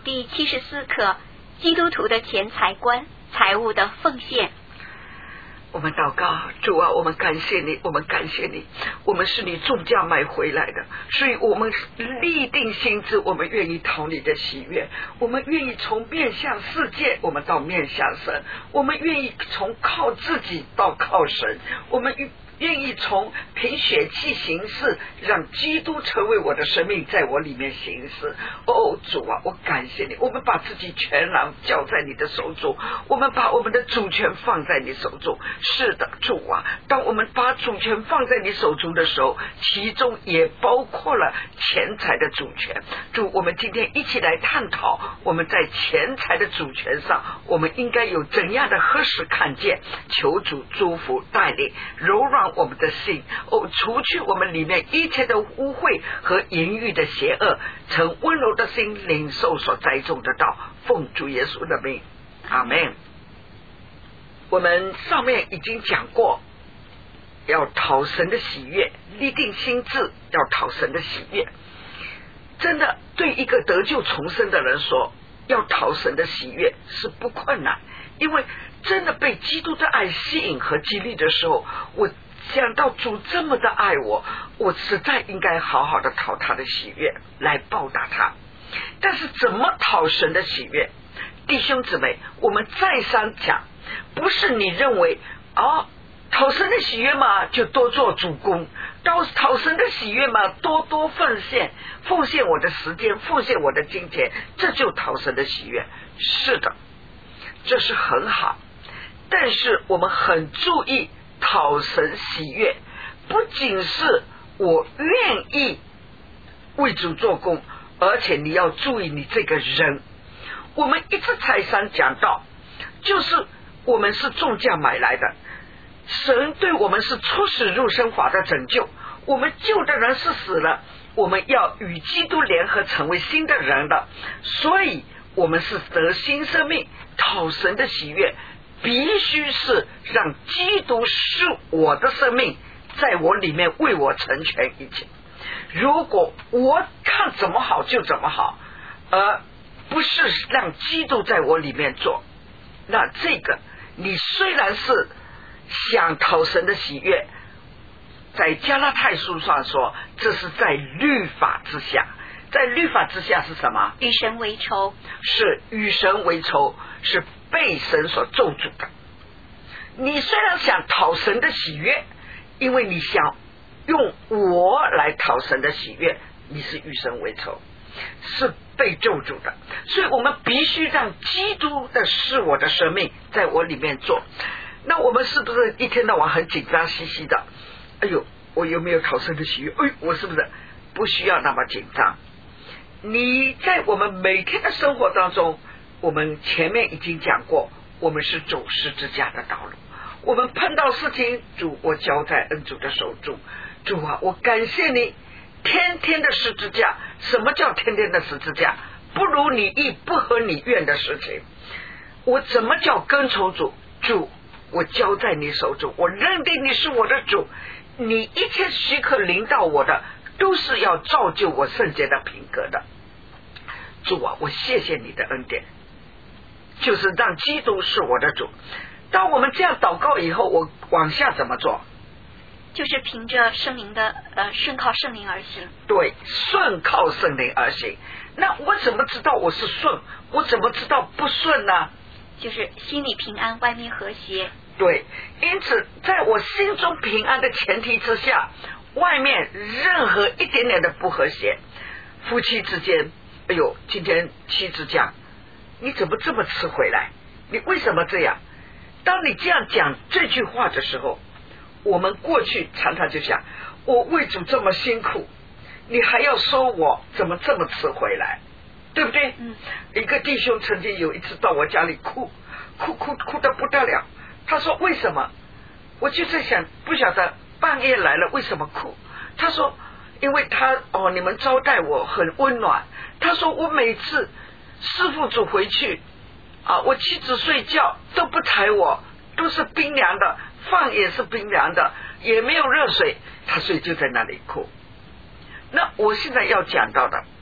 第74课：基督徒的钱财观，财务的奉献。 我们祷告，主啊，我们感谢你，我们感谢你，我们是你重价买回来的，所以我们立定心志，我们愿意讨你的喜悦，我们愿意从面向世界，我们到面向神，我们愿意从靠自己到靠神，我们愿意从凭血气行事，让基督成为我的生命，在我里面行事。哦，主啊，我感谢你，我们把自己全然交在你的手中，我们把我们的主权放在你手中。是的，主啊，当我们把主权放在你手中的时候，其中也包括了钱财的主权。主，我们今天一起来探讨，我们在钱财的主权上，我们应该有怎样的合适看见。求主祝福带领，柔软我们的心，除去我们里面一切的污秽和淫欲的邪恶，曾温柔的心领受所栽种的道。奉主耶稣的名，阿们。我们上面已经讲过，要讨神的喜悦，立定心志要讨神的喜悦。真的，对一个得救重生的人说，要讨神的喜悦是不困难，因为真的被基督的爱吸引和激励的时候，我想到主这么的爱我，我实在应该好好的讨他的喜悦，来报答他。但是怎么讨神的喜悦？弟兄姊妹，我们再三讲，不是你认为讨神的喜悦嘛，就多做主公；讨神的喜悦嘛，多多奉献我的时间，奉献我的金钱，这就讨神的喜悦。是的，这是很好，但是我们很注意讨神喜悦，不仅是我愿意为主做工，而且你要注意你这个人。我们一直再三讲到，就是我们是重价买来的，神对我们是出死入生法的拯救，我们旧的人是死了，我们要与基督联合成为新的人了，所以我们是得新生命。讨神的喜悦必须是让基督是我的生命，在我里面为我成全一切。如果我看怎么好就怎么好，而不是让基督在我里面做，那这个你虽然是想讨神的喜悦，在加拉太书上说，这是在律法之下。在律法之下是什么？ 与神为仇， 是与神为仇，是被神所咒诅的。你虽然想讨神的喜悦，因为你想用我来讨神的喜悦，你是与神为仇，是被咒诅的。所以我们必须让基督的是我的生命在我里面做。那我们是不是一天到晚很紧张兮兮的？哎呦，我有没有讨神的喜悦？我是不是不需要那么紧张？你在我们每天的生活当中，我们前面已经讲过，我们是走十字架的道路。我们碰到事情，主，我交在恩主的手中。主啊，我感谢你，天天的十字架。什么叫天天的十字架？不如你意不合你愿的事情，我怎么叫跟从主？主，我交在你手中，我认定你是我的主，你一切许可临到我的，都是要造就我圣洁的品格的。主啊，我谢谢你的恩典，就是让基督是我的主。当我们这样祷告以后，我往下怎么做？ 就是凭着圣灵的顺靠圣灵而行。对， 顺靠圣灵而行。那我怎么知道我是顺？我怎么知道不顺呢？ 就是心里平安，外面和谐。 对，因此在我心中平安的前提之下，外面任何一点点的不和谐，夫妻之间，哎呦，今天妻子讲，你怎么这么迟回来？你为什么这样？当你这样讲这句话的时候，我们过去常常就想，我为主这么辛苦，你还要说我怎么这么迟回来，对不对？一个弟兄曾经有一次到我家里哭得不得了，他说为什么？我就在想，不晓得半夜来了为什么哭？他说因为你们招待我很温暖。他说我每次师父主回去我妻子睡觉都不抬我，都是冰凉的，饭也是冰凉的，也没有热水，他所以就在那里哭。那我现在要讲到的，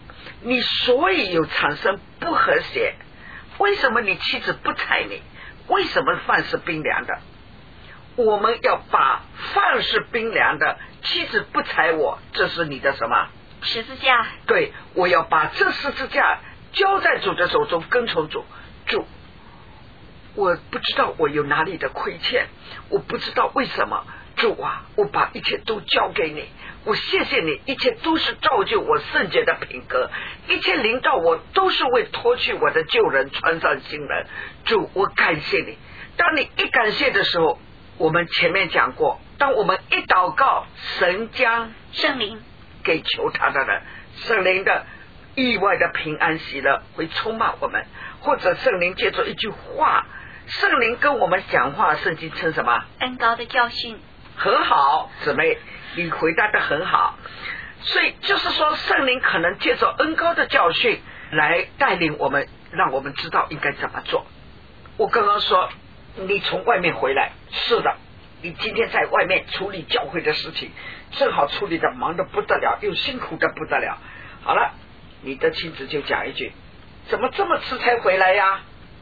你所以有产生不和谐。为什么你妻子不睬你？为什么饭是冰凉的？我们要把饭是冰凉的，妻子不睬我，这是你的什么？ 十字架。 对，我要把这十字架交在主的手中，跟从主。主，我不知道我有哪里的亏欠，我不知道为什么。主啊，我把一切都交给你，我谢谢你，一切都是造就我圣洁的品格，一切临到我都是为脱去我的旧人，穿上新人。主，我感谢你。当你一感谢的时候，我们前面讲过，当我们一祷告，神将圣灵给求他的人，圣灵的意外的平安喜乐会充满我们，或者圣灵借着一句话，圣灵跟我们讲话，圣经称什么？ 恩膏的教训。 很好，姊妹，你回答的很好。所以就是说，圣灵可能借着恩膏的教训来带领我们，让我们知道应该怎么做。我刚刚说你从外面回来，是的，你今天在外面处理教会的事情，正好处理的忙得不得了，又辛苦的不得了。好了，你的妻子就讲一句，怎么这么迟才回来呀？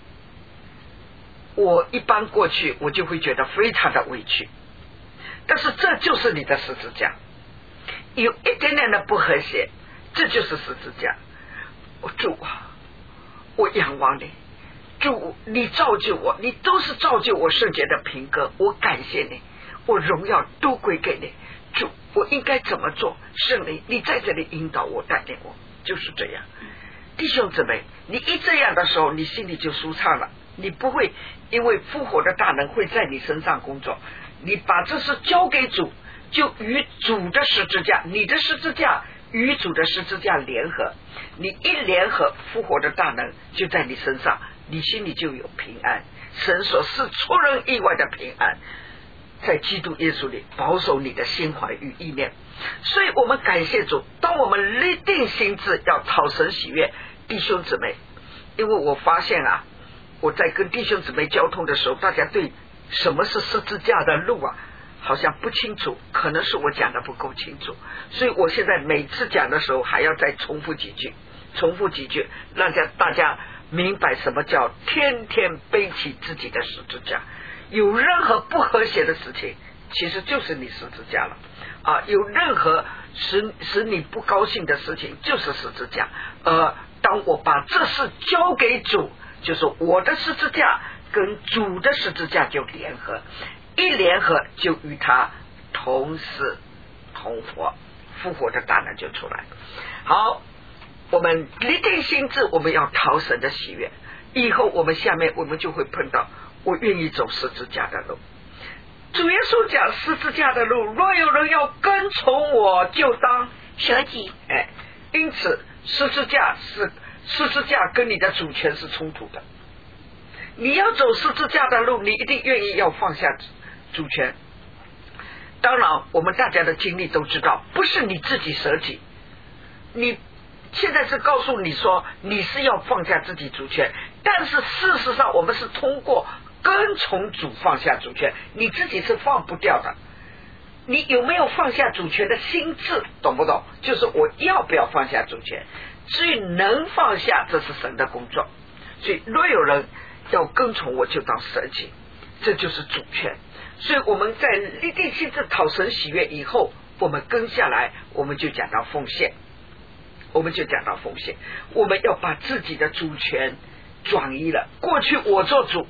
我一般过去我就会觉得非常的委屈，但是这就是你的十字架，有一点点的不和谐，这就是十字架。主啊，我仰望你，主，你造就我，你都是造就我圣洁的品格，我感谢你，我荣耀都归给你。主，我应该怎么做？圣灵，你在这里引导我，带领我，就是这样。弟兄姊妹，你一这样的时候，你心里就舒畅了，你不会因为复活的大能会在你身上工作，你把这事交给主，就与主的十字架，你的十字架与主的十字架联合，你一联合，复活的大能就在你身上，你心里就有平安。神所是出人意外的平安，在基督耶稣里保守你的心怀与意念。所以我们感谢主，当我们立定心志要讨神喜悦，弟兄姊妹，因为我发现啊，我在跟弟兄姊妹交通的时候，大家对什么是十字架的路啊好像不清楚，可能是我讲的不够清楚，所以我现在每次讲的时候还要再重复几句，让大家明白什么叫天天背起自己的十字架。有任何不和谐的事情，其实就是你十字架了啊！有任何使你不高兴的事情，就是十字架。当我把这事交给主，就是我的十字架跟主的十字架就联合，一联合就与他同死同活，复活的大能就出来。好，我们立定心志，我们要讨神的喜悦，以后我们下面我们就会碰到我愿意走十字架的路。主耶稣讲十字架的路，若有人要跟从我，就当舍己。 因此十字架跟你的主权是冲突的。你要走十字架的路，你一定愿意要放下主权。当然我们大家的经历都知道，不是你自己舍己，你现在是告诉你说你是要放下自己主权，但是事实上我们是通过跟从主放下主权，你自己是放不掉的。你有没有放下主权的心智，懂不懂？就是我要不要放下主权，所以能放下，这是神的工作。所以若有人要跟从我，就当舍己，这就是主权。所以我们在立定心志讨神喜悦以后，我们跟下来，我们就讲到奉献，我们要把自己的主权转移了。过去我做主，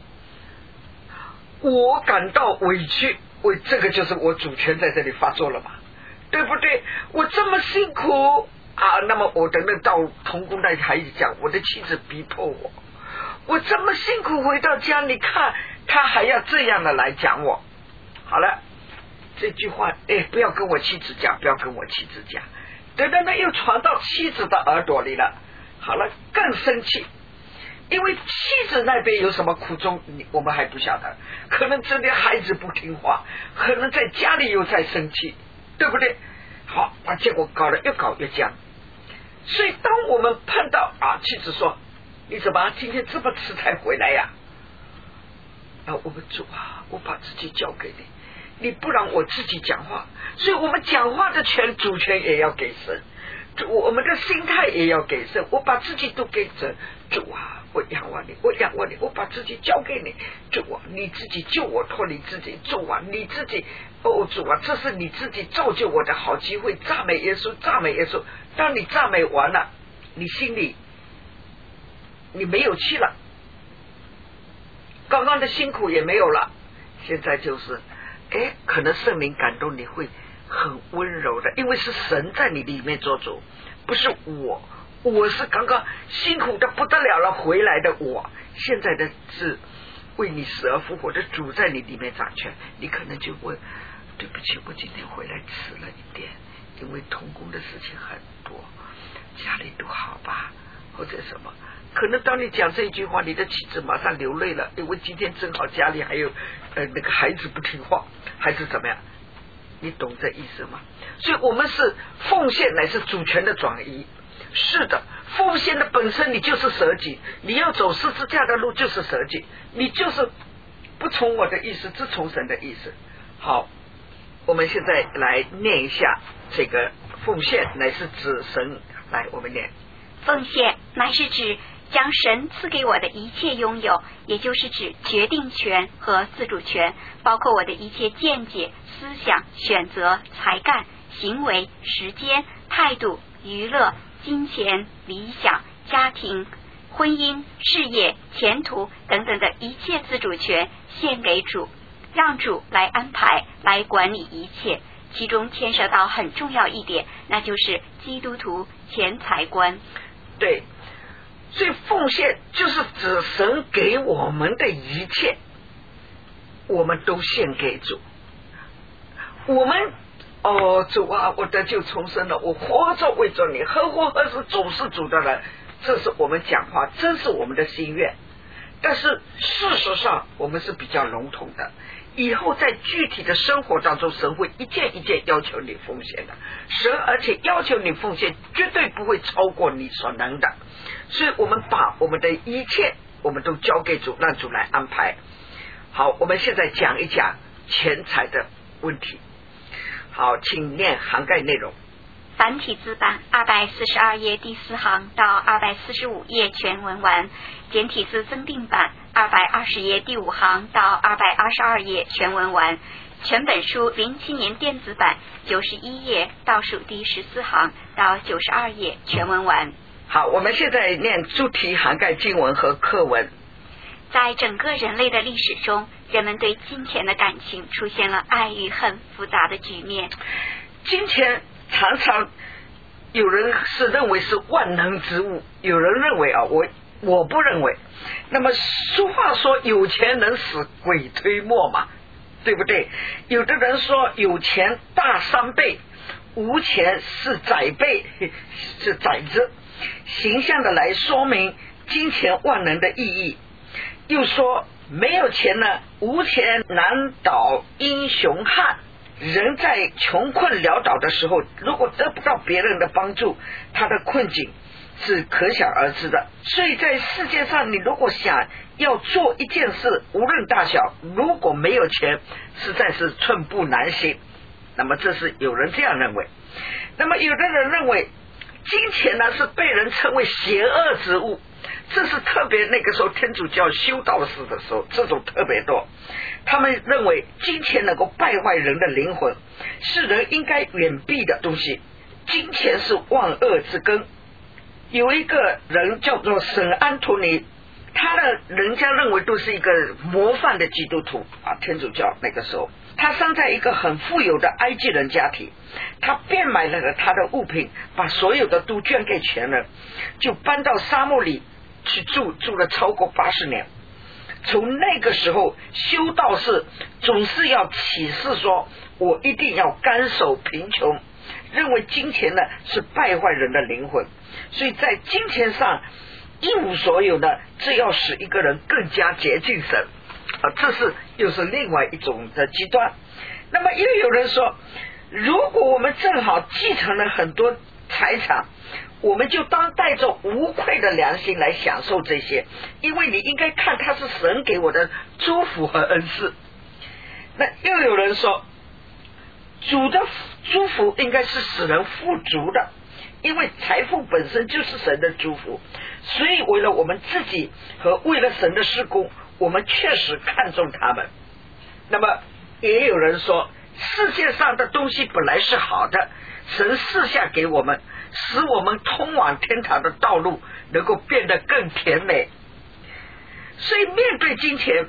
我感到委屈，这个就是我主权在这里发作了嘛，对不对？我这么辛苦啊，那么我等到同工的孩子讲，我的妻子逼迫我这么辛苦回到家，你看他还要这样的来讲我。好了，这句话不要跟我妻子讲，等等又传到妻子的耳朵里了。好了，更生气，因为妻子那边有什么苦衷我们还不晓得，可能这边孩子不听话，可能在家里又在生气，对不对？好，把结果搞得越搞越僵。所以当我们碰到妻子说，你怎么今天这么迟才回来呀？我们主啊，我把自己交给你，你不让我自己讲话，所以我们讲话的主权也要给神。 主，我们的心态也要给神，我把自己都给神。主啊，我仰望你，我仰望你，我把自己交给你。主啊，你自己救我脱离自己。主啊，你自己，哦主啊，这是你自己造就我的好机会。赞美耶稣，赞美耶稣。当你赞美完了，你心里你没有气了，刚刚的辛苦也没有了，现在就是可能圣灵感动你会很温柔的，因为是神在你里面做主，不是我是刚刚辛苦的不得了了回来的，我现在的是为你死而复活的主在你里面掌权。你可能就问，对不起，我今天回来迟了一点，因为同工的事情很多，家里都好吧，或者什么。可能当你讲这一句话，你的妻子马上流泪了，因为今天正好家里还有那个孩子不听话，还是怎么样？你懂这意思吗？所以我们是奉献乃是主权的转移。是的，奉献的本身你就是舍己，你要走十字架的路就是舍己，你就是不从我的意思，只从神的意思。好，我们现在来念一下这个奉献乃是指神，来我们念。 奉献乃是指将神赐给我的一切拥有，也就是指决定权和自主权，包括我的一切见解、思想、选择、才干、行为、时间、态度、娱乐、金钱、理想、家庭、婚姻、事业、前途等等的一切自主权献给主，让主来安排、来管理一切。其中牵涉到很重要一点，那就是基督徒钱财观。 对，所以奉献就是指神给我们的一切，我们都献给主。我们主啊，我得救重生了，我活着为着你，何活何时总是主的人，这是我们讲话，真是我们的心愿。但是事实上我们是比较笼统的，以后在具体的生活当中，神会一件一件要求你奉献的，神而且要求你奉献绝对不会超过你所能的。所以我们把我们的一切我们都交给主，让主来安排。好，我们现在讲一讲钱财的问题。好，请念涵盖内容。 繁体字版242页第4行到245页全文完，简体字增订版220页第5行到222页全文完，全本书07年电子版91页倒数第14行到92页全文完。 好，我们现在念主题涵盖经文和课文。 在整个人类的历史中，人们对金钱的感情出现了爱与恨复杂的局面。 金钱常常有人是认为是万能之物，有人认为我不认为。那么俗话说有钱能使鬼推磨嘛，对不对？有的人说有钱大3倍，无钱是窄倍，是窄子，形象的来说明金钱万能的意义。又说没有钱呢，无钱难倒英雄汉。人在穷困潦倒的时候，如果得不到别人的帮助，他的困境是可想而知的。所以在世界上，你如果想要做一件事，无论大小，如果没有钱，实在是寸步难行。那么这是有人这样认为。那么有的人认为金钱呢是被人称为邪恶之物，这是特别那个时候天主教修道士的时候，这种特别多。他们认为金钱能够败坏人的灵魂，是人应该远避的东西。金钱是万恶之根。有一个人叫做圣安托尼，他的人家认为都是一个模范的基督徒啊，天主教那个时候，他生在一个很富有的埃及人家庭，他变卖了他的物品，把所有的都捐给穷人，就搬到沙漠里去住了超过80年。从那个时候，修道士总是要启示说，我一定要甘守贫穷，认为金钱呢是败坏人的灵魂，所以在金钱上一无所有的，这要使一个人更加接近神这是又是另外一种的极端。那么又有人说，如果我们正好继承了很多财产，我们就当带着无愧的良心来享受这些，因为你应该看它是神给我的祝福和恩赐。那又有人说，主的祝福应该是使人富足的， 因为财富本身就是神的祝福，所以为了我们自己和为了神的事工，我们确实看重他们。那么也有人说，世界上的东西本来是好的，神赐下给我们，使我们通往天堂的道路能够变得更甜美。所以面对金钱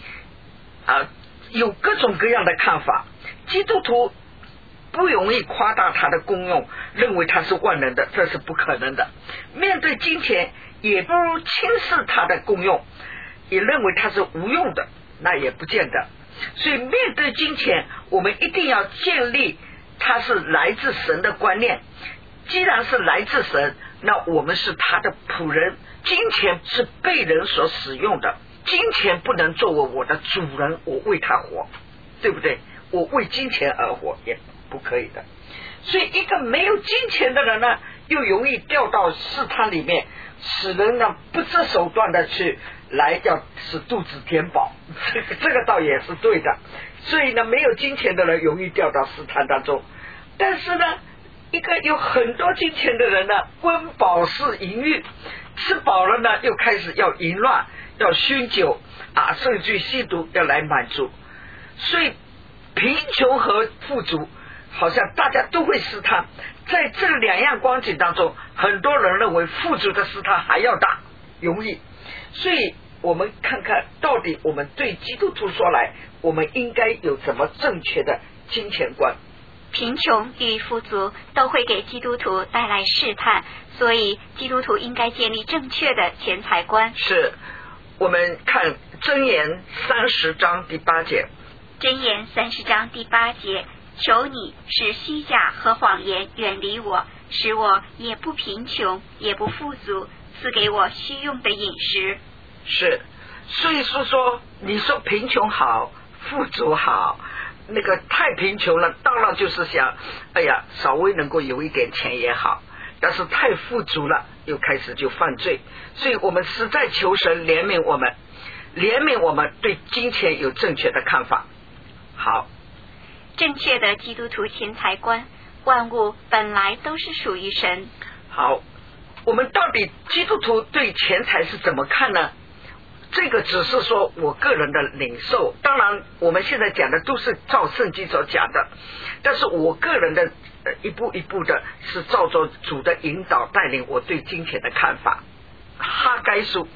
有各种各样的看法。基督徒不容易夸大它的功用，认为它是万能的，这是不可能的。面对金钱也不如轻视它的功用，也认为它是无用的，那也不见得。所以面对金钱，我们一定要建立它是来自神的观念。既然是来自神，那我们是他的仆人。金钱是被人所使用的，金钱不能作为我的主人，我为他活，对不对？我为金钱而活也不可以的。所以一个没有金钱的人呢，又容易掉到试探里面，使人呢不择手段的去来要使肚子填饱，这个倒也是对的。所以呢，没有金钱的人容易掉到试探当中。但是呢，一个有很多金钱的人呢，温饱是淫欲，吃饱了呢又开始要淫乱，要酗酒甚至吸毒，要来满足。所以贫穷和富足好像大家都会试探，在这两样光景当中，很多人认为富足的试探还要大，容易。所以我们看看到底我们对基督徒说来，我们应该有怎么正确的金钱观。 贫穷与富足都会给基督徒带来试探，所以基督徒应该建立正确的钱财观。 是，我们看箴言30章第8节。 箴言30章第8节，求你使虚假和谎言远离我，使我也不贫穷也不富足，赐给我需用的饮食。 是，所以说你说贫穷好，富足好，那个太贫穷了，当然就是想，哎呀，稍微能够有一点钱也好。但是太富足了，又开始就犯罪。所以我们实在求神怜悯我们，怜悯我们对金钱有正确的看法。好， 正确的基督徒钱财观，万物本来都是属于神。 好，我们到底基督徒对钱财是怎么看呢？这个只是说我个人的领受，当然我们现在讲的都是照圣经所讲的，但是我个人的一步一步的是照着主的引导带领我对金钱的看法。哈该书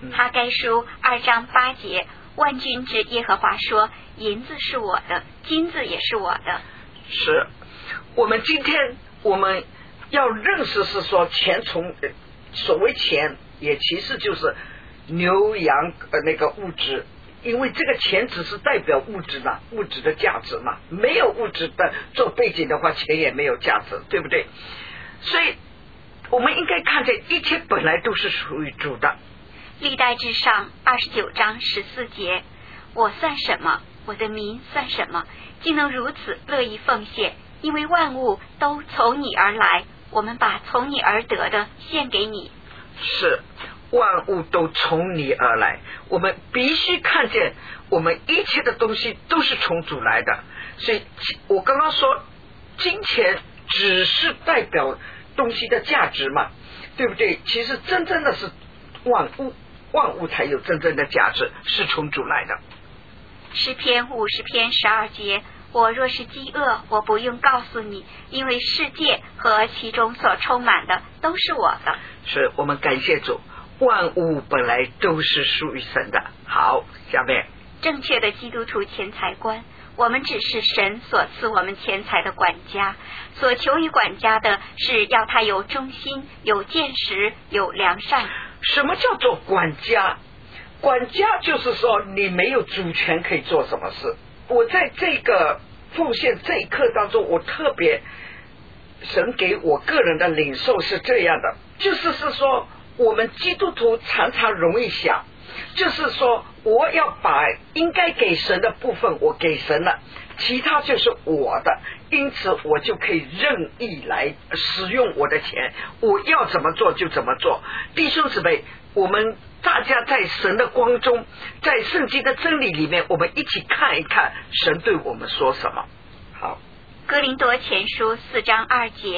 2章8节， 万军之耶和华说，银子是我的，金子也是我的。 是，我们今天我们要认识是说，钱所谓钱也其实就是牛羊那个物质，因为这个钱只是代表物质嘛，物质的价值嘛，没有物质的做背景的话，钱也没有价值，对不对？所以我们应该看见一切本来都是属于主的。 历代志上29章14节，我算什么？我的民算什么？竟能如此乐意奉献？因为万物都从你而来，我们把从你而得的献给你。 是，万物都从你而来，我们必须看见我们一切的东西都是从主来的。所以我刚刚说金钱只是代表东西的价值嘛，对不对？其实真正的是万物才有真正的价值，是从主来的。 诗篇50篇12节，我若是饥饿，我不用告诉你，因为世界和其中所充满的都是我的。 是，我们感谢主，万物本来都是属于神的。好，下面正确的基督徒钱财观，我们只是神所赐我们钱财的管家，所求于管家的是要他有忠心，有见识，有良善。 什么叫做管家？管家就是说你没有主权可以做什么事。我在这个奉献这一刻当中，我特别神给我个人的领受是这样的，就是说我们基督徒常常容易想，就是说我要把应该给神的部分我给神了，其他就是我的，因此我就可以任意来使用我的钱，我要怎么做就怎么做。弟兄姊妹，我们大家在神的光中，在圣经的真理里面，我们一起看一看神对我们说什么。好， 哥林多前书4章2节，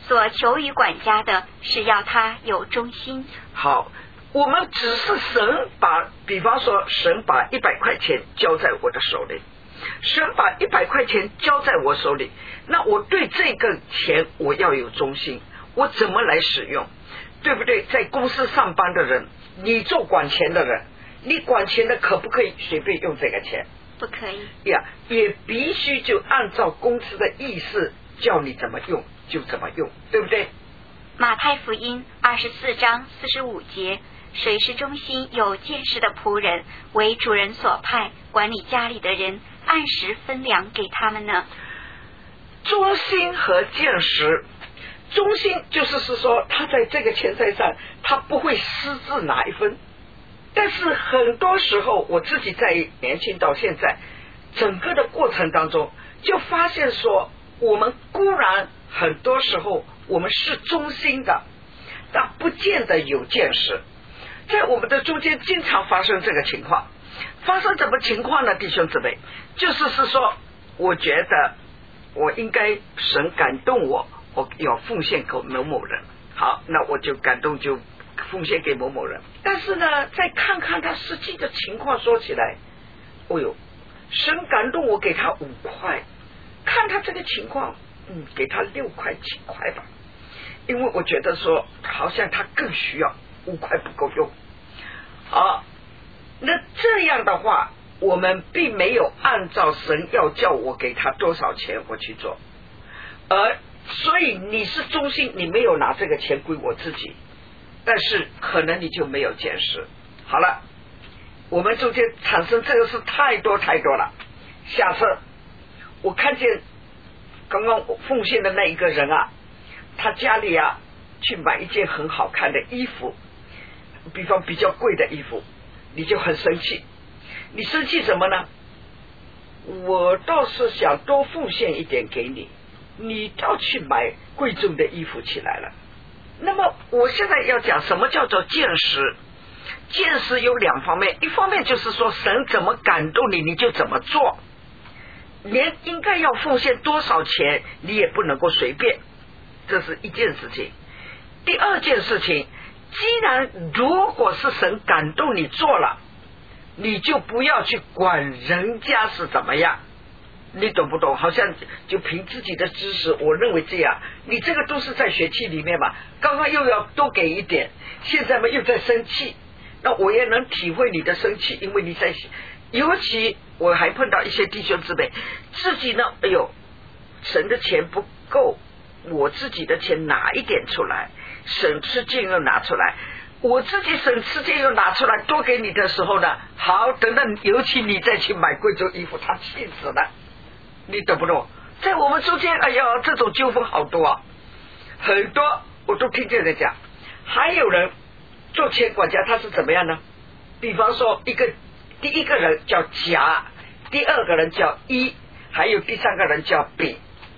所求于管家的是要他有忠心。 好，我们只是神比方说神把100块钱交在我的手里，神把100块钱交在我手里，那我对这个钱我要有忠心，我怎么来使用，对不对？在公司上班的人，你做管钱的人，你管钱的可不可以随便用这个钱？ 不可以呀，也必须就按照公司的意思叫你怎么用就怎么用，对不对？ 马太福音24章45节，谁是忠心有见识的仆人，为主人所派，管理家里的人，按时分粮给他们呢？ 忠心和见识，忠心就是说他在这个钱财上他不会私自拿一分，但是很多时候我自己在年轻到现在整个的过程当中就发现说，我们固然很多时候我们是忠心的，但不见得有见识。在我们的中间经常发生这个情况，发生什么情况呢？弟兄姊妹，就是说我觉得我应该神感动我要奉献给某某人，好，那我就感动就奉献给某某人。但是呢，再看看他实际的情况，说起来，哦呦，神感动我给他5块，看他这个情况，给他6块7块吧，因为我觉得说好像他更需要，5块不够用。好，那这样的话，我们并没有按照神要叫我给他多少钱我去做，所以你是忠心，你没有拿这个钱归我自己，但是可能你就没有见识。好了，我们中间产生这个事太多了。下次我看见刚刚奉献的那一个人啊，他家里啊去买一件很好看的衣服，比方比较贵的衣服，你就很生气。你生气什么呢？我倒是想多奉献一点给你，你倒去买贵重的衣服起来了。那么我现在要讲什么叫做见识。见识有2方面，一方面就是说神怎么感动你，你就怎么做，连应该要奉献多少钱你也不能够随便，这是一件事情。第二件事情，既然如果是神感动你做了，你就不要去管人家是怎么样，你懂不懂？好像就凭自己的知识，我认为这样，你这个都是在学期里面嘛，刚刚又要多给一点，现在嘛又在生气，那我也能体会你的生气，因为你在，尤其我还碰到一些弟兄姊妹，自己呢，哎呦，神的钱不够，我自己的钱拿一点出来，省吃俭用拿出来，我自己省吃俭用拿出来多给你的时候呢，好，等到尤其你再去买贵重衣服，他气死了，你懂不懂？在我们中间，哎呀，这种纠纷好多啊，很多我都听见人讲。还有人做钱管家，他是怎么样呢？比方说第一个人叫甲，第二个人叫乙，还有第3个人叫丙。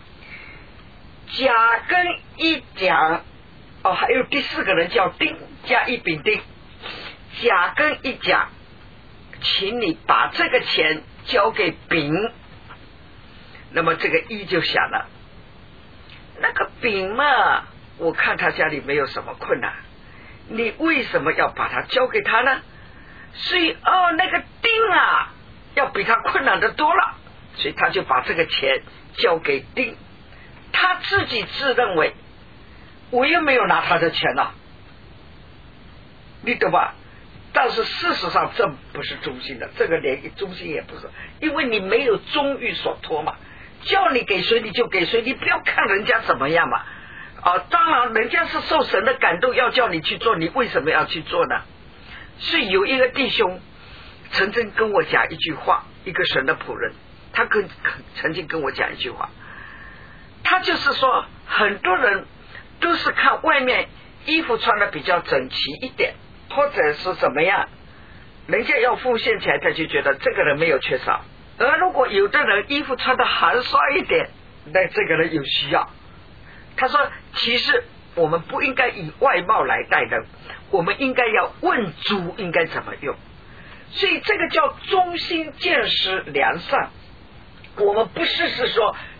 甲跟乙讲，还有第4个人叫丁，甲乙丙丁。甲跟乙讲，请你把这个钱交给丙。那么这个乙就想了，那个丙嘛，我看他家里没有什么困难，你为什么要把它交给他呢？所以那个丁啊要比他困难的多了，所以他就把这个钱交给丁。他自己自认为我又没有拿他的钱了，你懂吧？但是事实上这不是忠心的，这个连忠心也不是，因为你没有忠于所托嘛，叫你给谁你就给谁，你不要看人家怎么样嘛。当然人家是受神的感动要叫你去做，你为什么要去做呢？是有一个弟兄曾经跟我讲一句话，一个神的仆人，他曾经跟我讲一句话，他就是说很多人都是看外面衣服穿的比较整齐一点，或者是怎么样，人家要奉献起来，他就觉得这个人没有缺少。而如果有的人衣服穿的寒酸一点，那这个人有需要。他说其实我们不应该以外貌来待人，我们应该要问主应该怎么用。所以这个叫忠心见识良善。我们不是说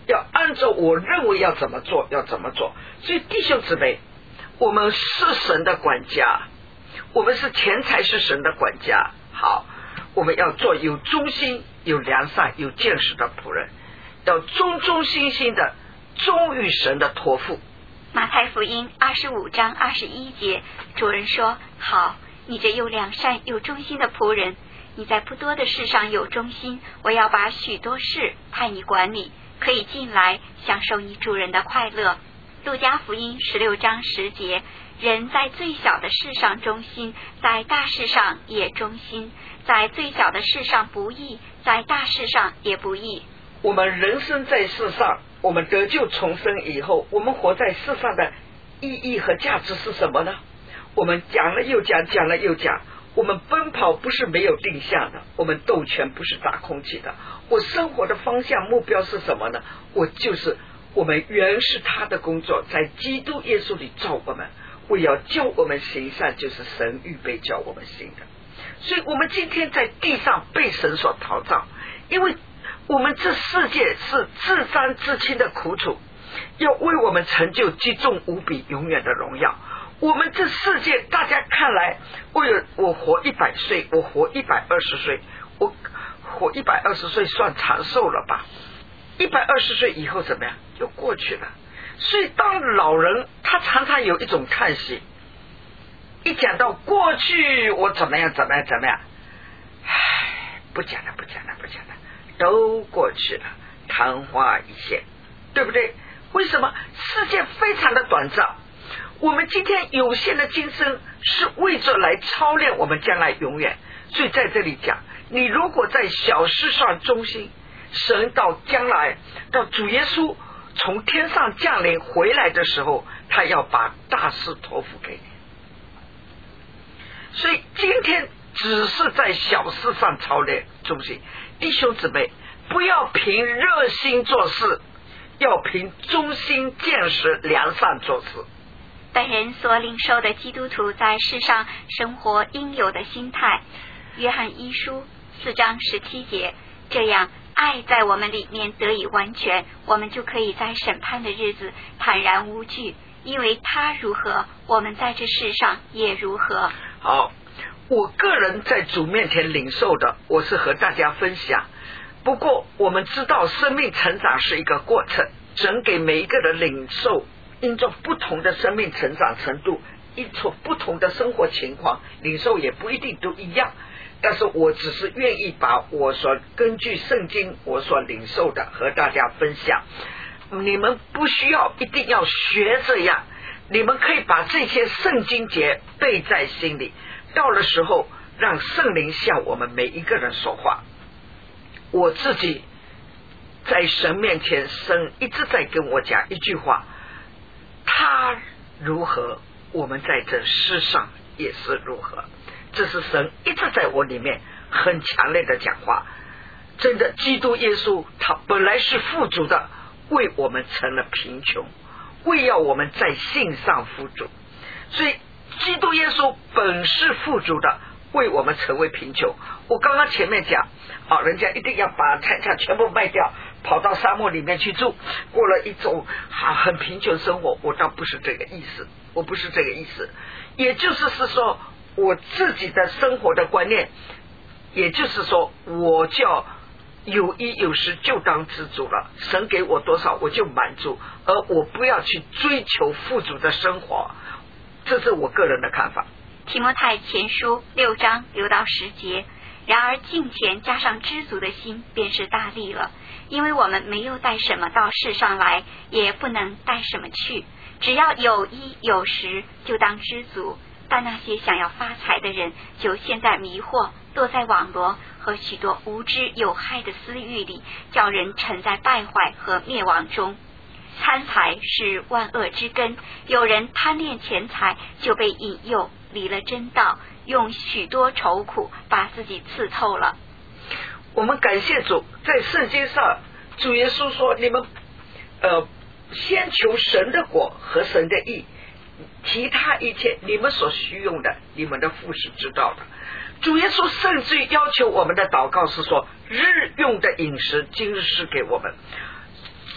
要按照我认为要怎么做要怎么做。所以弟兄姊妹，我们是神的管家，我们是钱财是神的管家。好，我们要做有忠心有良善有见识的仆人，要忠忠心心的忠于神的托付。 马太福音25章21节，主人说：好，你这又良善又忠心的仆人，你在不多的事上有忠心，我要把许多事派你管理，可以进来享受你主人的快乐。路加福音16章10节，人在最小的事上忠心，在大事上也忠心，在最小的事上不义，在大事上也不义。 我们人生在世上，我们得救重生以后，我们活在世上的意义和价值是什么呢？我们讲了又讲，讲了又讲。我们奔跑不是没有定向的，我们斗拳不是打空气的。我生活的方向目标是什么呢？我们原是他的工作，在基督耶稣里造我们，为要叫我们行善，就是神预备叫我们行的。所以我们今天在地上被神所陶造，因为我们这世界是自沾自亲的苦楚，要为我们成就极重无比永远的荣耀。我们这世界大家看来，我活100岁，我活120岁，我活120岁算长寿了吧？120岁以后怎么样？就过去了。所以当老人他常常有一种叹息，一讲到过去我怎么样，不讲了，都过去了，昙花一现，对不对？为什么？世界非常的短暂，我们今天有限的今生是为着来操练我们将来永远。所以在这里讲，你如果在小事上忠心，神到将来到主耶稣从天上降临回来的时候，他要把大事托付给你。所以今天只是在小事上操练忠心。弟兄姊妹，不要凭热心做事，要凭忠心见识良善做事。 本人所领受的基督徒在世上生活应有的心态，约翰一书4章17节，这样爱在我们里面得以完全，我们就可以在审判的日子坦然无惧，因为他如何，我们在这世上也如何。 好，我个人在主面前领受的，我是和大家分享。不过我们知道生命成长是一个过程，神给每一个人领受，因着不同的生命成长程度，因着不同的生活情况，领受也不一定都一样。但是我只是愿意把我所根据圣经我所领受的和大家分享。你们不需要一定要学这样，你们可以把这些圣经节背在心里，到了时候让圣灵向我们每一个人说话。我自己在神面前，神一直在跟我讲一句话，他如何，我们在这世上也是如何。这是神一直在我里面很强烈的讲话。真的，基督耶稣他本来是富足的，为我们成了贫穷，为要我们在信上富足。所以基督耶稣本是富足的，为我们成为贫穷。我刚刚前面讲人家一定要把财产全部卖掉，跑到沙漠里面去住，过了一种很贫穷生活。我倒不是这个意思，我不是这个意思。也就是说我自己的生活的观念，也就是说我叫有衣有食就当知足了，神给我多少我就满足，而我不要去追求富足的生活。这是我个人的看法。 提摩太前书6章6到10节，然而敬虔加上知足的心便是大利了，因为我们没有带什么到世上来，也不能带什么去，只要有衣有食就当知足。但那些想要发财的人，就陷在迷惑，落在网罗和许多无知有害的私欲里，叫人沉在败坏和灭亡中。贪财是万恶之根，有人贪恋钱财，就被引诱离了真道，用许多愁苦把自己刺透了。 我们感谢主，在圣经上主耶稣说，你们先求神的国和神的义，其他一切你们所需用的，你们的父是知道的。主耶稣甚至要求我们的祷告是说，日用的饮食今日是给我们。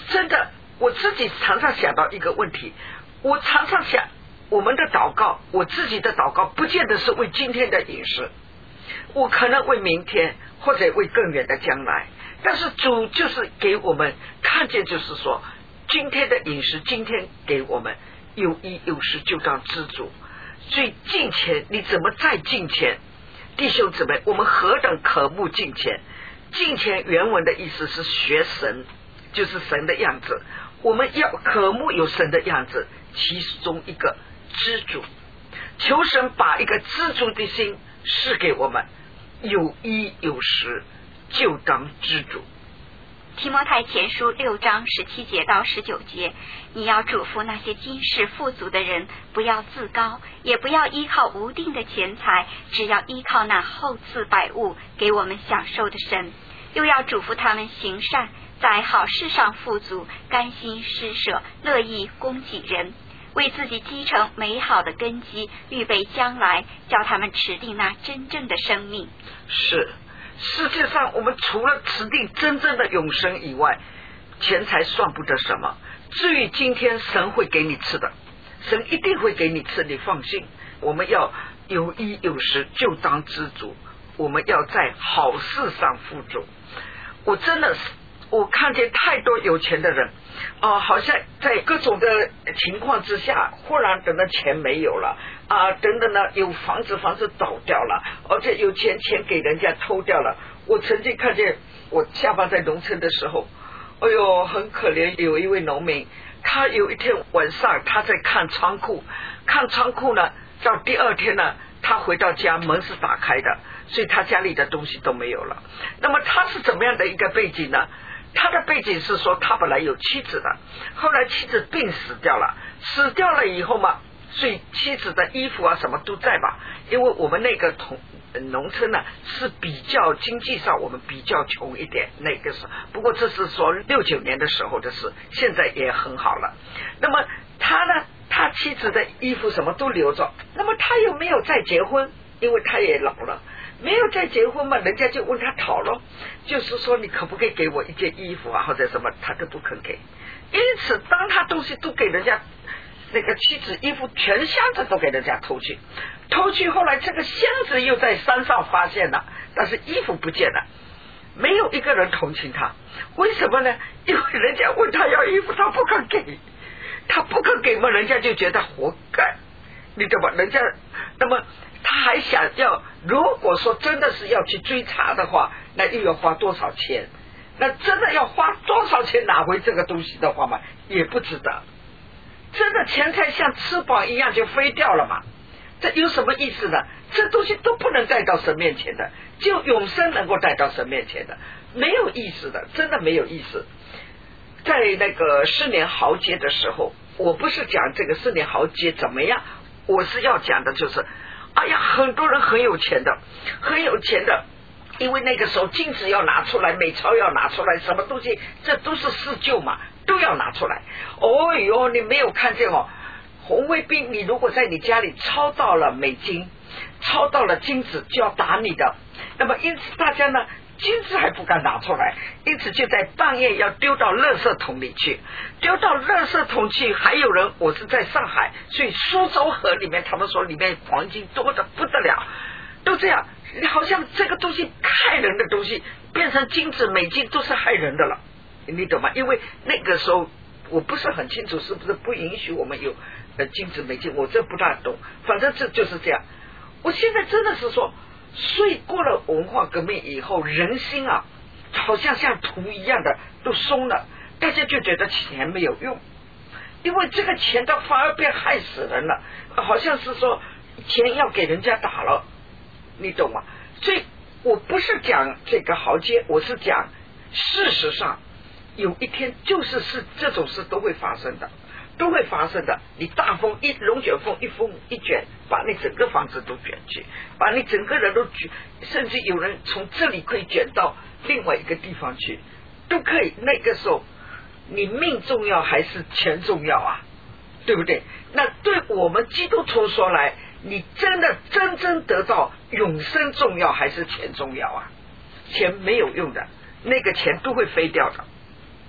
真的，我自己常常想到一个问题，我常常想，我们的祷告，我自己的祷告，不见得是为今天的饮食，我可能为明天，或者为更远的将来。但是主就是给我们看见，就是说，今天的饮食，今天给我们有衣有食，就当知足。所以敬虔，你怎么再敬虔？弟兄姊妹，我们何等渴慕敬虔！敬虔原文的意思是学神，就是神的样子。我们要渴慕有神的样子，其中一个知足，求神把一个知足的心赐给我们，有衣有食，就当知足。 提摩太前书6章17节到19节，你要嘱咐那些今世富足的人，不要自高，也不要依靠无定的钱财，只要依靠那厚赐百物给我们享受的神。又要嘱咐他们行善，在好事上富足，甘心施舍，乐意供给人，为自己积成美好的根基，预备将来，叫他们持定那真正的生命。 是，世界上我们除了持定真正的永生以外，钱财算不得什么。至于今天神会给你吃的，神一定会给你吃，你放心。我们要有衣有食，就当知足，我们要在好事上富足。我真的是，我看见太多有钱的人好像在各种的情况之下，忽然等到钱没有了等等呢，有房子倒掉了，而且有钱给人家偷掉了。我曾经看见，我下班在农村的时候，哎呦，很可怜，有一位农民，他有一天晚上他在看仓库呢，到第二天呢，他回到家门是打开的，所以他家里的东西都没有了。那么他是怎么样的一个背景呢？他的背景是说，他本来有妻子的，后来妻子病死掉了以后嘛，所以妻子的衣服什么都在吧。因为我们那个农村呢是比较经济上我们比较穷一点，那个时候，不过这是说69年的时候的事，现在也很好了。那么他呢，他妻子的衣服什么都留着，那么他又没有再结婚，因为他也老了，没有再结婚嘛，人家就问他讨了，就是说你可不可以给我一件衣服或者什么，他都不肯给。因此当他东西都给人家，那个妻子衣服全箱子都给人家偷去，后来这个箱子又在山上发现了，但是衣服不见了，没有一个人同情他。为什么呢？因为人家问他要衣服，他不肯给嘛，人家就觉得活该，你懂吧？人家那么他还想要，如果说真的是要去追查的话，那又要花多少钱？那真的要花多少钱拿回这个东西的话嘛，也不值得。真的钱财像翅膀一样就飞掉了嘛，这有什么意思呢？这东西都不能带到神面前的，就永生能够带到神面前的，没有意思的，真的没有意思。在那个4年豪杰的时候，我不是讲这个4年豪杰怎么样，我是要讲的就是很多人很有钱的，因为那个时候金子要拿出来，美钞要拿出来，什么东西这都是施救嘛，都要拿出来。哦哟，你没有看见红卫兵，你如果在你家里抄到了美金，抄到了金子，就要打你的。那么因此大家呢，金子还不敢拿出来，因此就在半夜要丢到垃圾桶里去，还有人，我是在上海，所以苏州河里面他们说里面黄金多的不得了，都这样，好像这个东西害人的东西变成金子美金都是害人的了，你懂吗？因为那个时候我不是很清楚是不是不允许我们有金子美金，我这不大懂，反正这就是这样。我现在真的是说，所以过了文化革命以后，人心好像土一样的都松了，大家就觉得钱没有用，因为这个钱它反而变害死人了，好像是说钱要给人家打了，你懂吗？所以我不是讲这个豪杰，我是讲事实上有一天就是这种事都会发生的。你大风龙卷风一风一卷，把你整个房子都卷去，把你整个人都卷，甚至有人从这里可以卷到另外一个地方去，都可以。那个时候你命重要还是钱重要对不对？那对我们基督徒说来，你真正得到永生重要还是钱重要钱没有用的，那个钱都会飞掉的。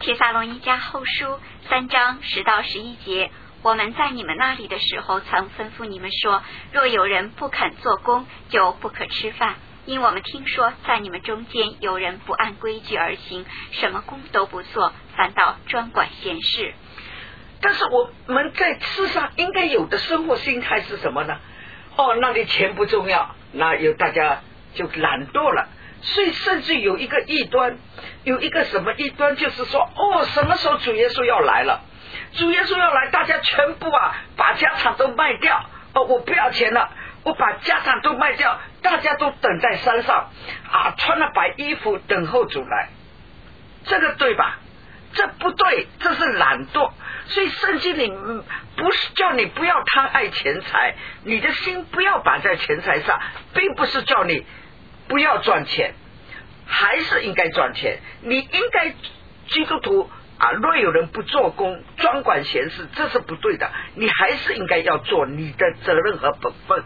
帖撒罗尼迦后书3章10到11节，我们在你们那里的时候，曾吩咐你们说，若有人不肯做工，就不可吃饭。因我们听说在你们中间有人不按规矩而行，什么工都不做，反倒专管闲事。 但是我们在世上应该有的生活心态是什么呢？那里钱不重要，那有大家就懒惰了。所以甚至有一个异端，有一个什么异端，就是说什么时候主耶稣要来了？主耶稣要来，大家全部把家产都卖掉，我不要钱了，我把家产都卖掉，大家都等在山上穿了白衣服等候主来。这个对吧？这不对，这是懒惰。所以圣经里不是叫你不要贪爱钱财，你的心不要摆在钱财上，并不是叫你不要赚钱，还是应该赚钱。你应该基督徒若有人不做工，专管闲事，这是不对的，你还是应该要做你的责任和本分。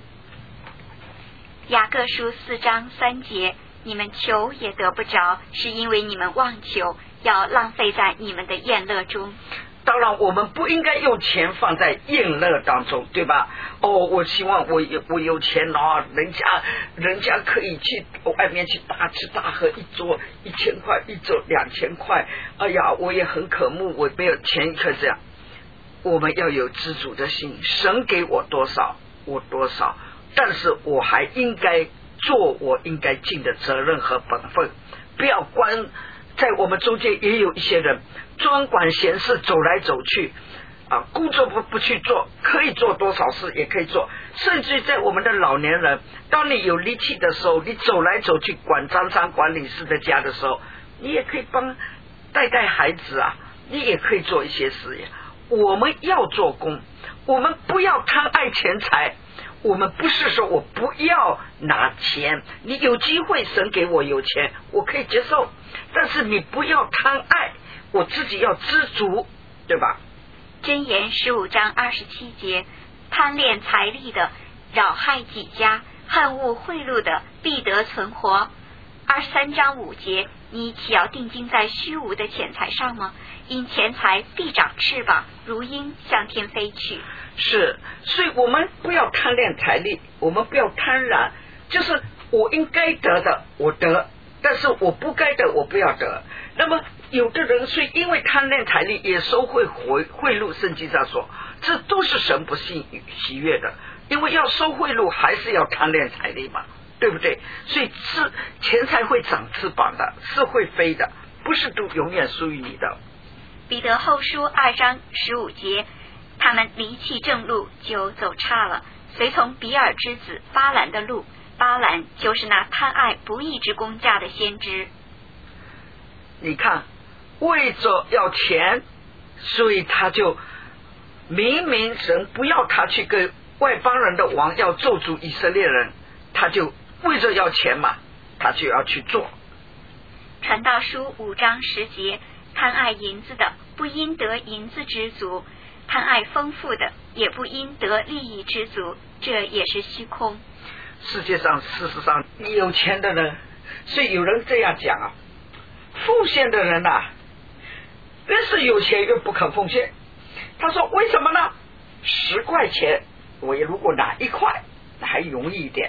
雅各书4章3节，你们求也得不着，是因为你们妄求，要浪费在你们的宴乐中。 当然我们不应该用钱放在宴乐当中，对吧？我希望我有钱人家可以去外面去大吃大喝，一桌1000块，一桌2000块，哎呀，我也很渴慕，我没有钱可这样。我们要有知足的心，神给我多少我多少，但是我还应该做我应该尽的责任和本分，不要在我们中间也有一些人专管闲事，走来走去工作不去做，可以做多少事也可以做。甚至在我们的老年人，当你有力气的时候，你走来走去管张三管理事的家的时候，你也可以带孩子你也可以做一些事业。我们要做工，我们不要贪爱钱财。我们不是说我不要拿钱，你有机会神给我有钱我可以接受，但是你不要贪爱，我自己要知足，对吧？ 箴言15章27节，贪恋财力的扰害己家，恨恶贿赂的必得存活。23章5节，你岂要定睛在虚无的钱财上吗？因钱财必长翅膀，如鹰向天飞去。 是，所以我们不要贪恋财力，我们不要贪婪，就是我应该得的我得，但是我不该的我不要得。那么有的人所以因为贪恋财力也收贿赂，圣经上说这都是神不喜悦的，因为要收贿赂还是要贪恋财力嘛，对不对？所以是钱财会长翅膀的，是会飞的，不是都永远属于你的。 彼得后书2章15节，他们离弃正路，就走岔了，随从比尔之子巴兰的路。巴兰就是那贪爱不义之工价的先知。 你看，为着要钱，所以他就明神不要他去跟外邦人的王要咒诅以色列人，他就为着要钱嘛，他就要去做。 传道书5章10节，贪爱银子的不因得银子知足，贪爱丰富的也不因得利益知足，这也是虚空。 世界上事实上你有钱的人，所以有人这样讲奉献的人越是有钱越不肯奉献。他说为什么呢？10块钱我如果拿1块那还容易一点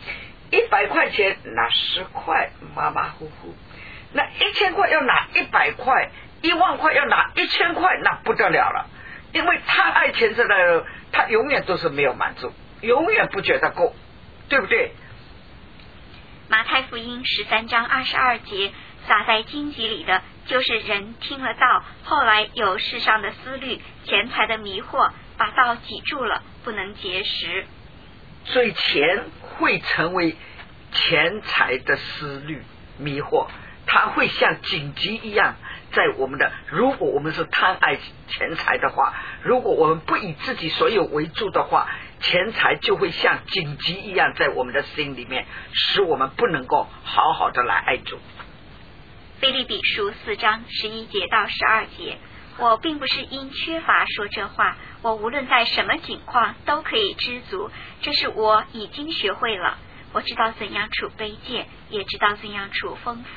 ，100块钱拿10块马马虎虎，那1000块要拿100块，1万块要拿1000块，那不得了了。因为贪爱钱财的人，他永远都是没有满足，永远不觉得够，对不对？ 马太福音13章22节，撒在荆棘里的，就是人听了道，后来有世上的思虑、钱财的迷惑，把道挤住了，不能结实。 所以钱会成为钱财的思虑迷惑，它会像荆棘一样在我们的，如果我们是贪爱钱财的话，如果我们不以自己所有为主的话，钱财就会像荆棘一样在我们的心里面，使我们不能够好好的来爱主。 腓立比书4章11节到12节，我并不是因缺乏说这话，我无论在什么境况都可以知足，这是我已经学会了。我知道怎样处卑贱，也知道怎样处丰富。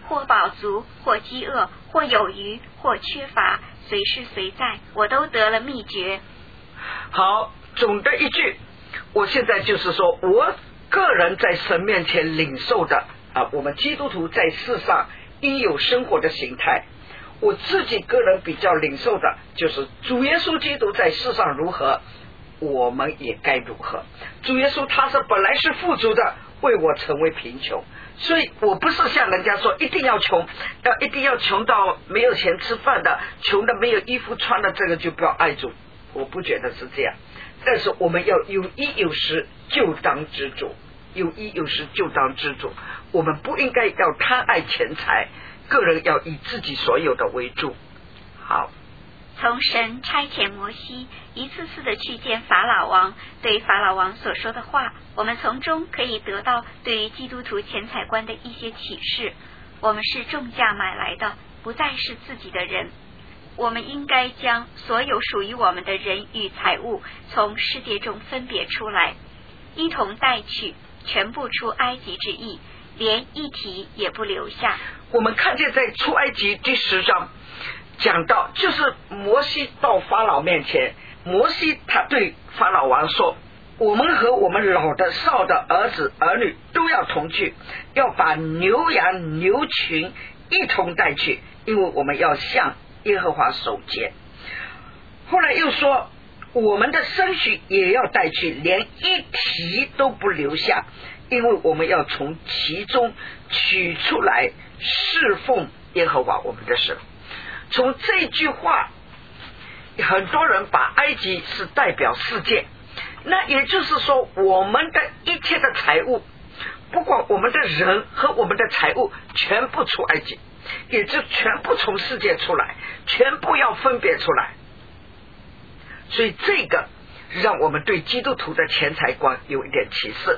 或饱足，或饥饿，或有余，或缺乏，随时随在，我都得了秘诀。 好，总的一句，我现在就是说我个人在神面前领受的我们基督徒在世上应有生活的形态。我自己个人比较领受的就是主耶稣基督在世上如何，我们也该如何。主耶稣他是本来是富足的，为我成为贫穷，所以我不是像人家说一定要穷，一定要穷到没有钱吃饭的，穷的没有衣服穿的，这个就不要爱主，我不觉得是这样。但是我们要有衣有食，就当知足，有衣有食就当知足。我们不应该要贪爱钱财，个人要以自己所有的为主。好， 从神差遣摩西一次次的去见法老王，对法老王所说的话，我们从中可以得到对于基督徒钱财观的一些启示。我们是重价买来的，不再是自己的人。我们应该将所有属于我们的人与财物从世界中分别出来，一同带去，全部出埃及之意，连一提也不留下。 我们看见在出埃及第10章讲到，就是摩西到法老面前，摩西他对法老王说，我们和我们老的少的儿子儿女都要同去，要把牛羊牛群一同带去，因为我们要向耶和华守节。后来又说，我们的牲畜也要带去，连一蹄都不留下，因为我们要从其中取出来侍奉耶和华我们的神。从这句话，很多人把埃及是代表世界，那也就是说我们的一切的财物，不管我们的人和我们的财物，全部出埃及，也就全部从世界出来，全部要分别出来。所以这个让我们对基督徒的钱财观有一点启示。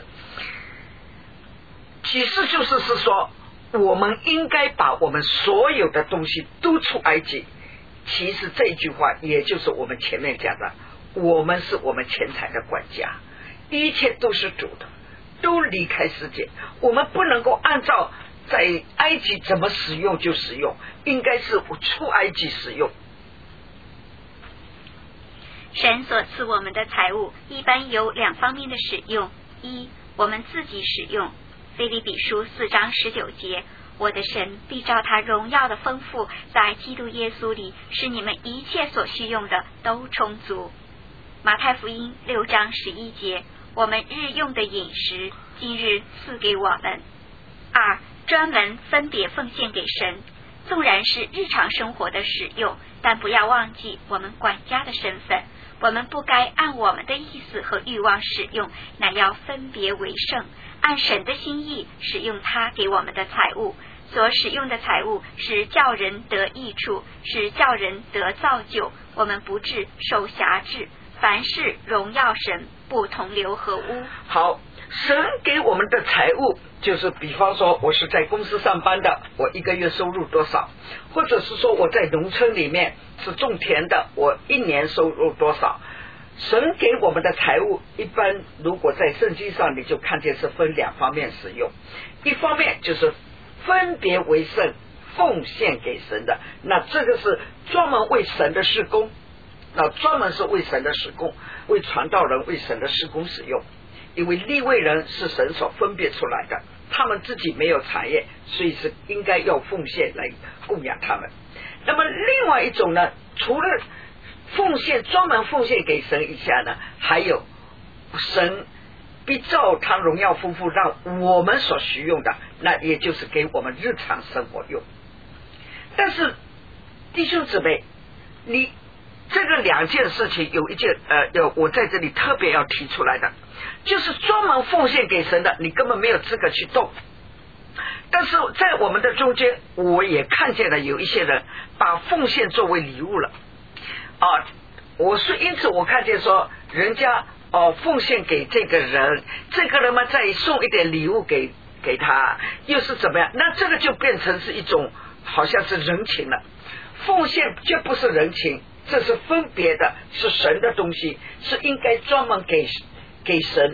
启示就是说，我们应该把我们所有的东西都出埃及。其实这句话也就是我们前面讲的，我们是我们钱财的管家，一切都是主的，都离开世界。我们不能够按照在埃及怎么使用就使用，应该是出埃及使用。 神所赐我们的财物一般有2方面的使用：一，我们自己使用。腓立比书4章19节，我的神必照他荣耀的丰富，在基督耶稣里，使你们一切所需用的都充足。马太福音6章11节，我们日用的饮食，今日赐给我们。2，专门分别奉献给神，纵然是日常生活的使用，但不要忘记我们管家的身份。我们不该按我们的意思和欲望使用，乃要分别为圣，按神的心意使用他给我们的财物。所使用的财物是叫人得益处，是叫人得造就，我们不致受辖制，凡事荣耀神，不同流合污。 好，神给我们的财物，就是比方说我是在公司上班的，我一个月收入多少，或者是说我在农村里面是种田的，我一年收入多少。神给我们的财物，一般如果在圣经上你就看见是分2方面使用，一方面就是分别为圣，奉献给神的，那这个是专门为神的事工，那专门是为神的事工，为传道人为神的事工使用。因为利未人是神所分别出来的，他们自己没有产业，所以是应该要奉献来供养他们。那么另外一种呢，除了奉献专门奉献给神以下呢，还有神必照他荣耀丰富让我们所需用的，那也就是给我们日常生活用。但是弟兄姊妹，你这个2件事情有一件我在这里特别要提出来的，就是专门奉献给神的，你根本没有资格去动。但是在我们的中间，我也看见了有一些人把奉献作为礼物了因此我看见说人家奉献给这个人，这个人嘛再送一点礼物给他，又是怎么样？那这个就变成是一种好像是人情了。奉献绝不是人情，这是分别的，是神的东西，是应该专门给神，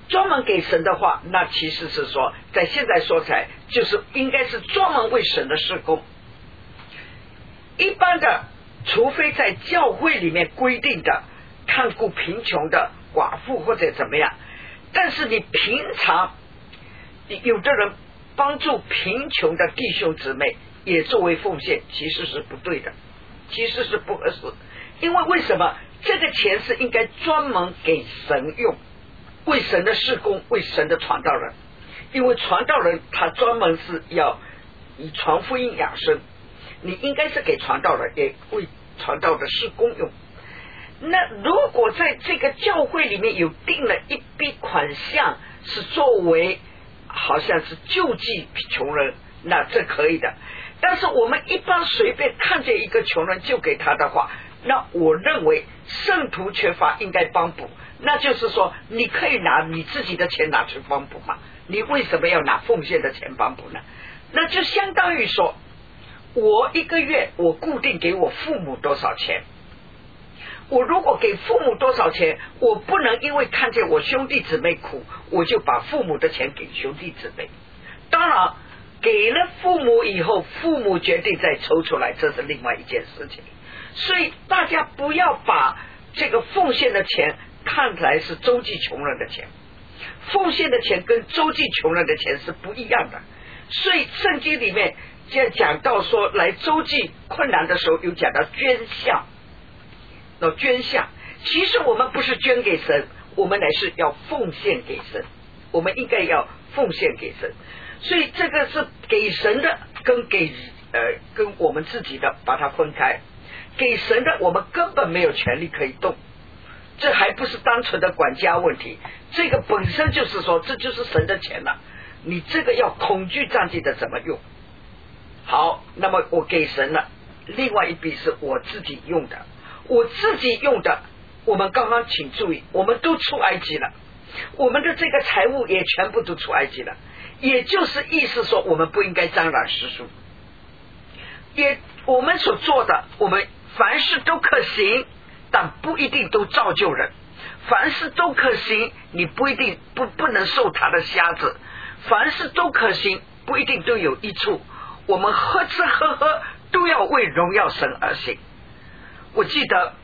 专门给神的话，那其实是说在现在说起来就是应该是专门为神的事工。一般的除非在教会里面规定的看顾贫穷的寡妇或者怎么样，但是你平常有的人帮助贫穷的弟兄姊妹也作为奉献，其实是不对的，其实是不合适。因为什么？这个钱是应该专门给神用，为神的事工，为神的传道人。因为传道人他专门是要以传福音养生，你应该是给传道人，也为传道的事工用。那如果在这个教会里面有定了一笔款项是作为好像是救济穷人，那这可以的。但是我们一般随便看见一个穷人就给他的话，那我认为圣徒缺乏应该帮补。那就是说你可以拿你自己的钱拿去帮补嘛，你为什么要拿奉献的钱帮补呢？那就相当于说我一个月我固定给我父母多少钱，我如果给父母多少钱，我不能因为看见我兄弟姊妹苦，我就把父母的钱给兄弟姊妹。当然给了父母以后，父母决定再抽出来，这是另外一件事情。所以大家不要把这个奉献的钱看来是周济穷人的钱，奉献的钱跟周济穷人的钱是不一样的。所以圣经里面就讲到说，来周济困难的时候有讲到捐项，捐项其实我们不是捐给神，我们乃是要奉献给神，我们应该要奉献给神。所以这个是给神的跟我们自己的把它分开。给神的我们根本没有权利可以动，这还不是单纯的管家问题，这个本身就是说这就是神的钱了，你这个要恐惧战绩的怎么用。好，那么我给神了，另外一笔是我自己用的，我自己用的我们刚刚请注意，我们都出埃及了，我们的这个财物也全部都出埃及了，也就是意思说我们不应该沾染世俗，也我们所做的我们凡事都可行，但不一定都造就人。凡事都可行，你不一定不能受他的瞎子。凡事都可行，不一定都有益处。我们喝吃喝喝都要为荣耀神而行。我记得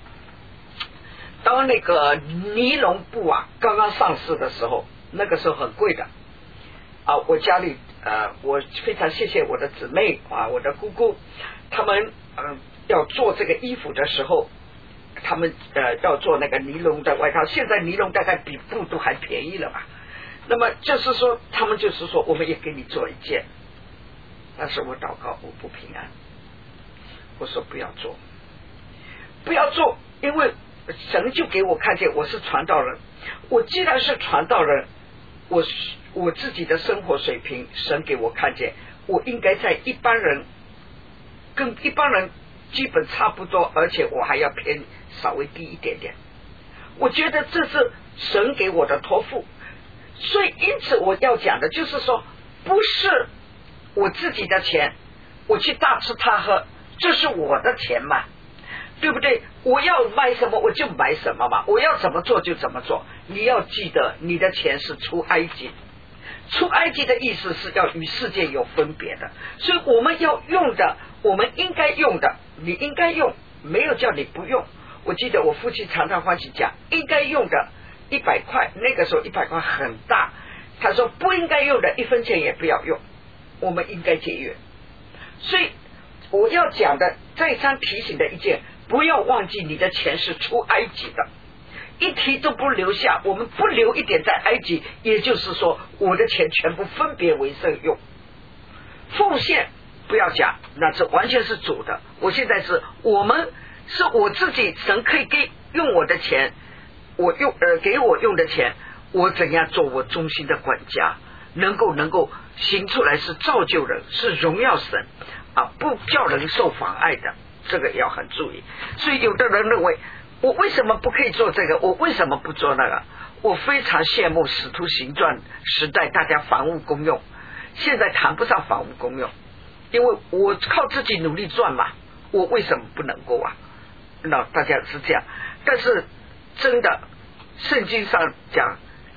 当那个尼龙布刚刚上市的时候，那个时候很贵的我家里我非常谢谢我的姊妹我的姑姑，他们要做这个衣服的时候，他们要做那个尼龙的外套，现在尼龙大概比布都还便宜了吧。那么就是说他们就是说我们也给你做一件，但是我祷告我不平安，我说不要做，不要做，因为神就给我看见我是传道人，我既然是传道人，我自己的生活水平神给我看见，我应该在一般人跟一般人基本差不多，而且我还要偏稍微低一点点，我觉得这是神给我的托付。所以因此我要讲的就是说，不是我自己的钱我去大吃大喝，这是我的钱嘛，对不对？我要买什么我就买什么嘛，我要怎么做就怎么做。你要记得你的钱是出埃及，出埃及的意思是要与世界有分别的，所以我们要用的我们应该用的你应该用，没有叫你不用。我记得我父亲常常欢喜讲应该用的100块，那个时候100块很大，他说不应该用的1分钱也不要用，我们应该节约。所以我要讲的再三提醒的一件，不要忘记你的钱是出埃及的，一提都不留下，我们不留一点在埃及，也就是说我的钱全部分别为圣用。奉献不要讲，那这完全是主的，我现在是我自己，神可以用我的钱，我给我用的钱，我怎样做我忠心的管家，能够行出来是造就人，是荣耀神不叫人受妨碍的，这个要很注意。所以有的人认为我为什么不可以做这个，我为什么不做那个。我非常羡慕使徒行传时代大家房屋公用，现在谈不上房屋公用，因为我靠自己努力赚嘛，我为什么不能够那大家是这样。但是真的圣经上讲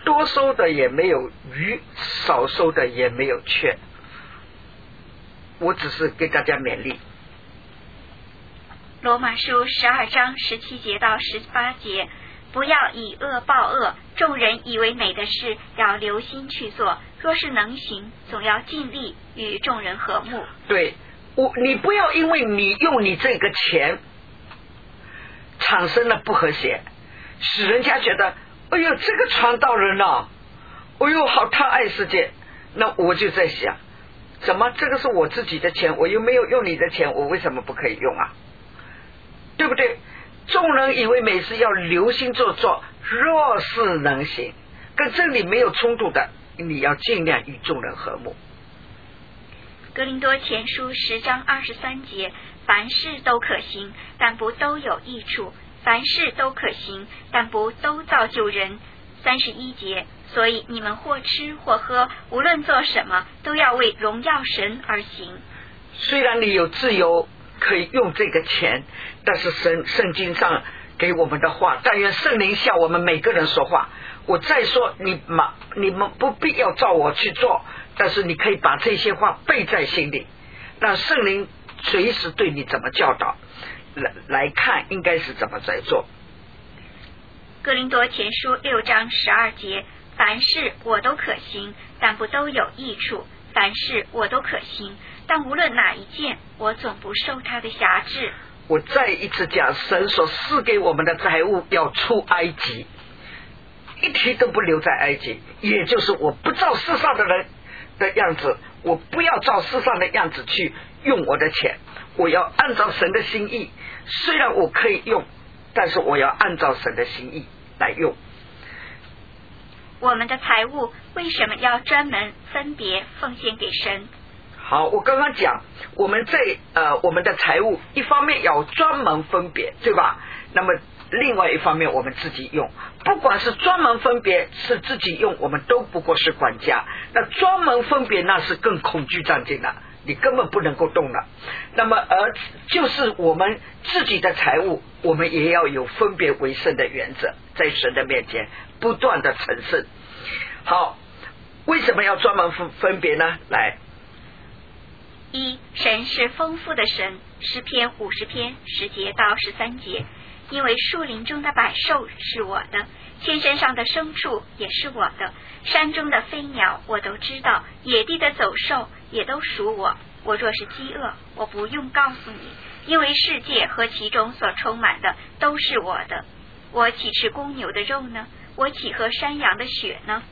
多收的也没有余，少收的也没有缺。我只是给大家勉励。 罗马书12章17节到18节，不要以恶报恶，众人以为美的事要留心去做，若是能行，总要尽力与众人和睦。 对，你不要因为你用你这个钱产生了不和谐，使人家觉得哎呦这个传道人啊，哎呦好贪爱世界。那我就在想，怎么这个是我自己的钱，我又没有用你的钱，我为什么不可以用啊？对不对？众人以为美事要留心做，若是能行，跟真理没有冲突的，你要尽量与众人和睦。 哥林多前书10章23节，凡事都可行，但不都有益处；凡事都可行，但不都造就人。31节，所以你们或吃或喝，无论做什么，都要为荣耀神而行。 虽然你有自由可以用这个钱，但是圣经上给我们的话，但愿圣灵向我们每个人说话。我再说，你们不必要照我去做，但是你可以把这些话背在心里，让圣灵随时对你怎么教导，来看应该是怎么在做。 哥林多前书6章12节，凡事我都可行，但不都有益处；凡事我都可行，但无论哪一件，我总不受他的辖制。 我再一次讲，神所赐给我们的财物要出埃及，一提都不留在埃及，也就是我不照世上的人的样子，我不要照世上的样子去用我的钱，我要按照神的心意。虽然我可以用，但是我要按照神的心意来用。 我们的财物为什么要专门分别奉献给神？ 好，我刚刚讲，我们的财物一方面要专门分别，对吧？那么另外一方面我们自己用，不管是专门分别是自己用，我们都不过是管家。那专门分别那是更恐惧战境了，你根本不能够动了。那么就是我们自己的财物，我们也要有分别为圣的原则，在神的面前不断的成圣。好，为什么要专门分别呢？来， 一，神是丰富的神，诗篇50篇10节到13节，因为树林中的百兽是我的，天山上的牲畜也是我的，山中的飞鸟我都知道，野地的走兽也都属我。我若是饥饿，我不用告诉你，因为世界和其中所充满的都是我的。我岂吃公牛的肉呢？我岂喝山羊的血呢？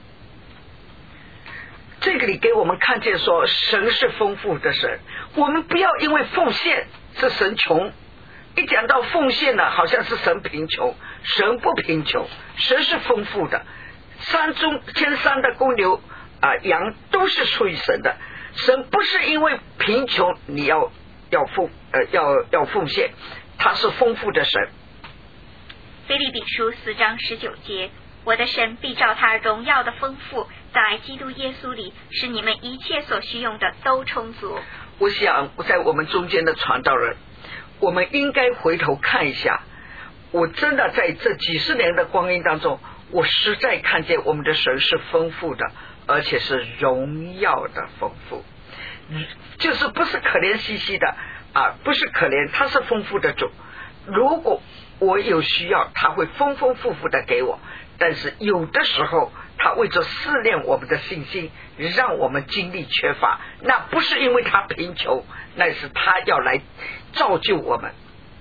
这个里给我们看见说，神是丰富的神，我们不要因为奉献是神穷，一讲到奉献呢，好像是神贫穷，神不贫穷，神是丰富的。天山的公牛羊都是属于神的，神不是因为贫穷你要奉献，他是丰富的神。 腓立比书4章19节，我的神必照他荣耀的丰富，在基督耶稣里，使你们一切所需用的都充足。 我想在我们中间的传道人，我们应该回头看一下，我真的在这几十年的光阴当中，我实在看见我们的神是丰富的，而且是荣耀的丰富，就是不是可怜兮兮的不是可怜，他是丰富的主。如果我有需要，他会丰丰富富的给我，但是有的时候他为着试炼我们的信心，让我们精力缺乏，那不是因为他贫穷，那是他要来造就我们，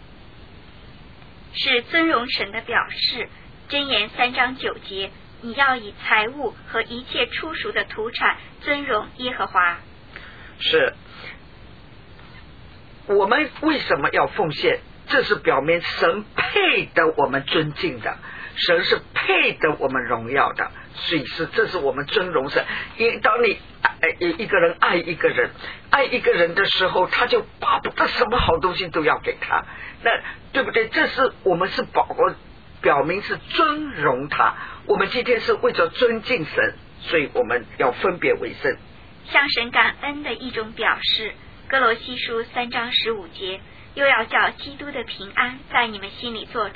是尊荣神的表示。箴言3章9节，你要以财物和一切出熟的土产尊荣耶和华。 是我们为什么要奉献？这是表明神配得我们尊敬的，神是配得我们荣耀的，所以这是我们尊荣神。因为当你一个人爱一个人的时候，他就巴不得什么好东西都要给他，那对不对？这是我们是表明是尊荣他。我们今天是为着尊敬神，所以我们要分别为圣， 向神感恩的一种表示。哥罗西书3章15节，又要叫基督的平安在你们心里做主，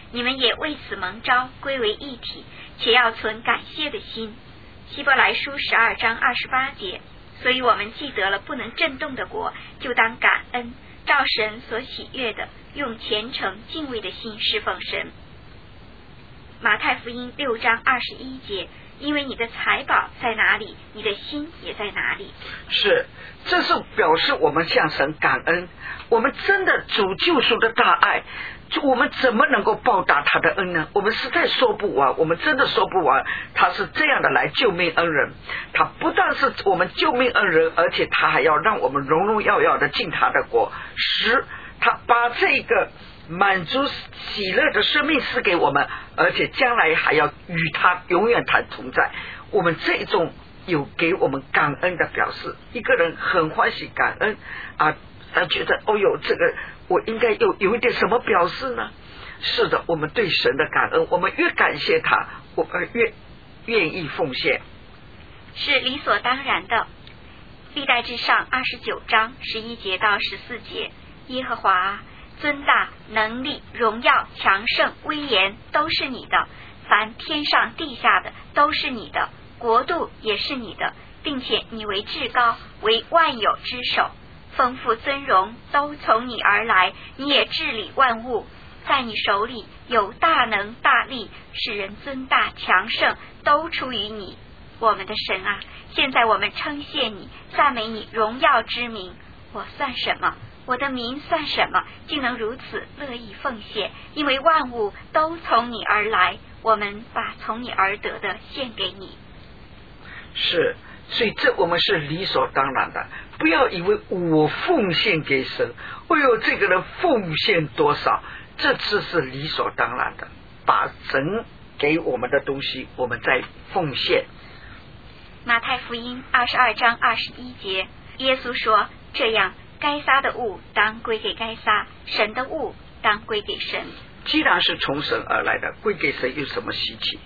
你们也为此蒙召归为一体，且要存感谢的心。希伯来书12章28节，所以我们既得了不能震动的国，就当感恩，照神所喜悦的，用虔诚敬畏的心侍奉神。马太福音6章21节，因为你的财宝在哪里，你的心也在哪里。 是，这是表示我们向神感恩，我们真的主救赎的大爱，我们怎么能够报答他的恩呢？我们实在说不完，我们真的说不完。他是这样的来救命恩人，他不但是我们救命恩人，而且他还要让我们荣荣耀耀的进他的国，使他把这个满足喜乐的生命赐给我们，而且将来还要与他永远同在。我们这种有给我们感恩的表示，一个人很欢喜感恩啊，他觉得哦哟，这个我应该有一点什么表示呢？是的，我们对神的感恩，我们越感谢他，我们越愿意奉献， 是理所当然的。历代志上29章11节到14节，耶和华啊，尊大、能力、荣耀、强盛、威严都是你的，凡天上地下的都是你的，国度也是你的，并且你为至高，为万有之首，丰富尊荣都从你而来，你也治理万物，在你手里有大能大力，使人尊大强盛，都出于你。我们的神啊，现在我们称谢你，赞美你荣耀之名。我算什么？我的民算什么？竟能如此乐意奉献？因为万物都从你而来，我们把从你而得的献给你。 是，所以这我们是理所当然的。不要以为我奉献给神，哎呦，这个人奉献多少，这次是理所当然的。把神给我们的东西，我们再奉献。 马太福音22章21节，耶稣说：这样，该撒的物当归给该撒，神的物当归给神。 既然是从神而来的，归给神有什么稀奇？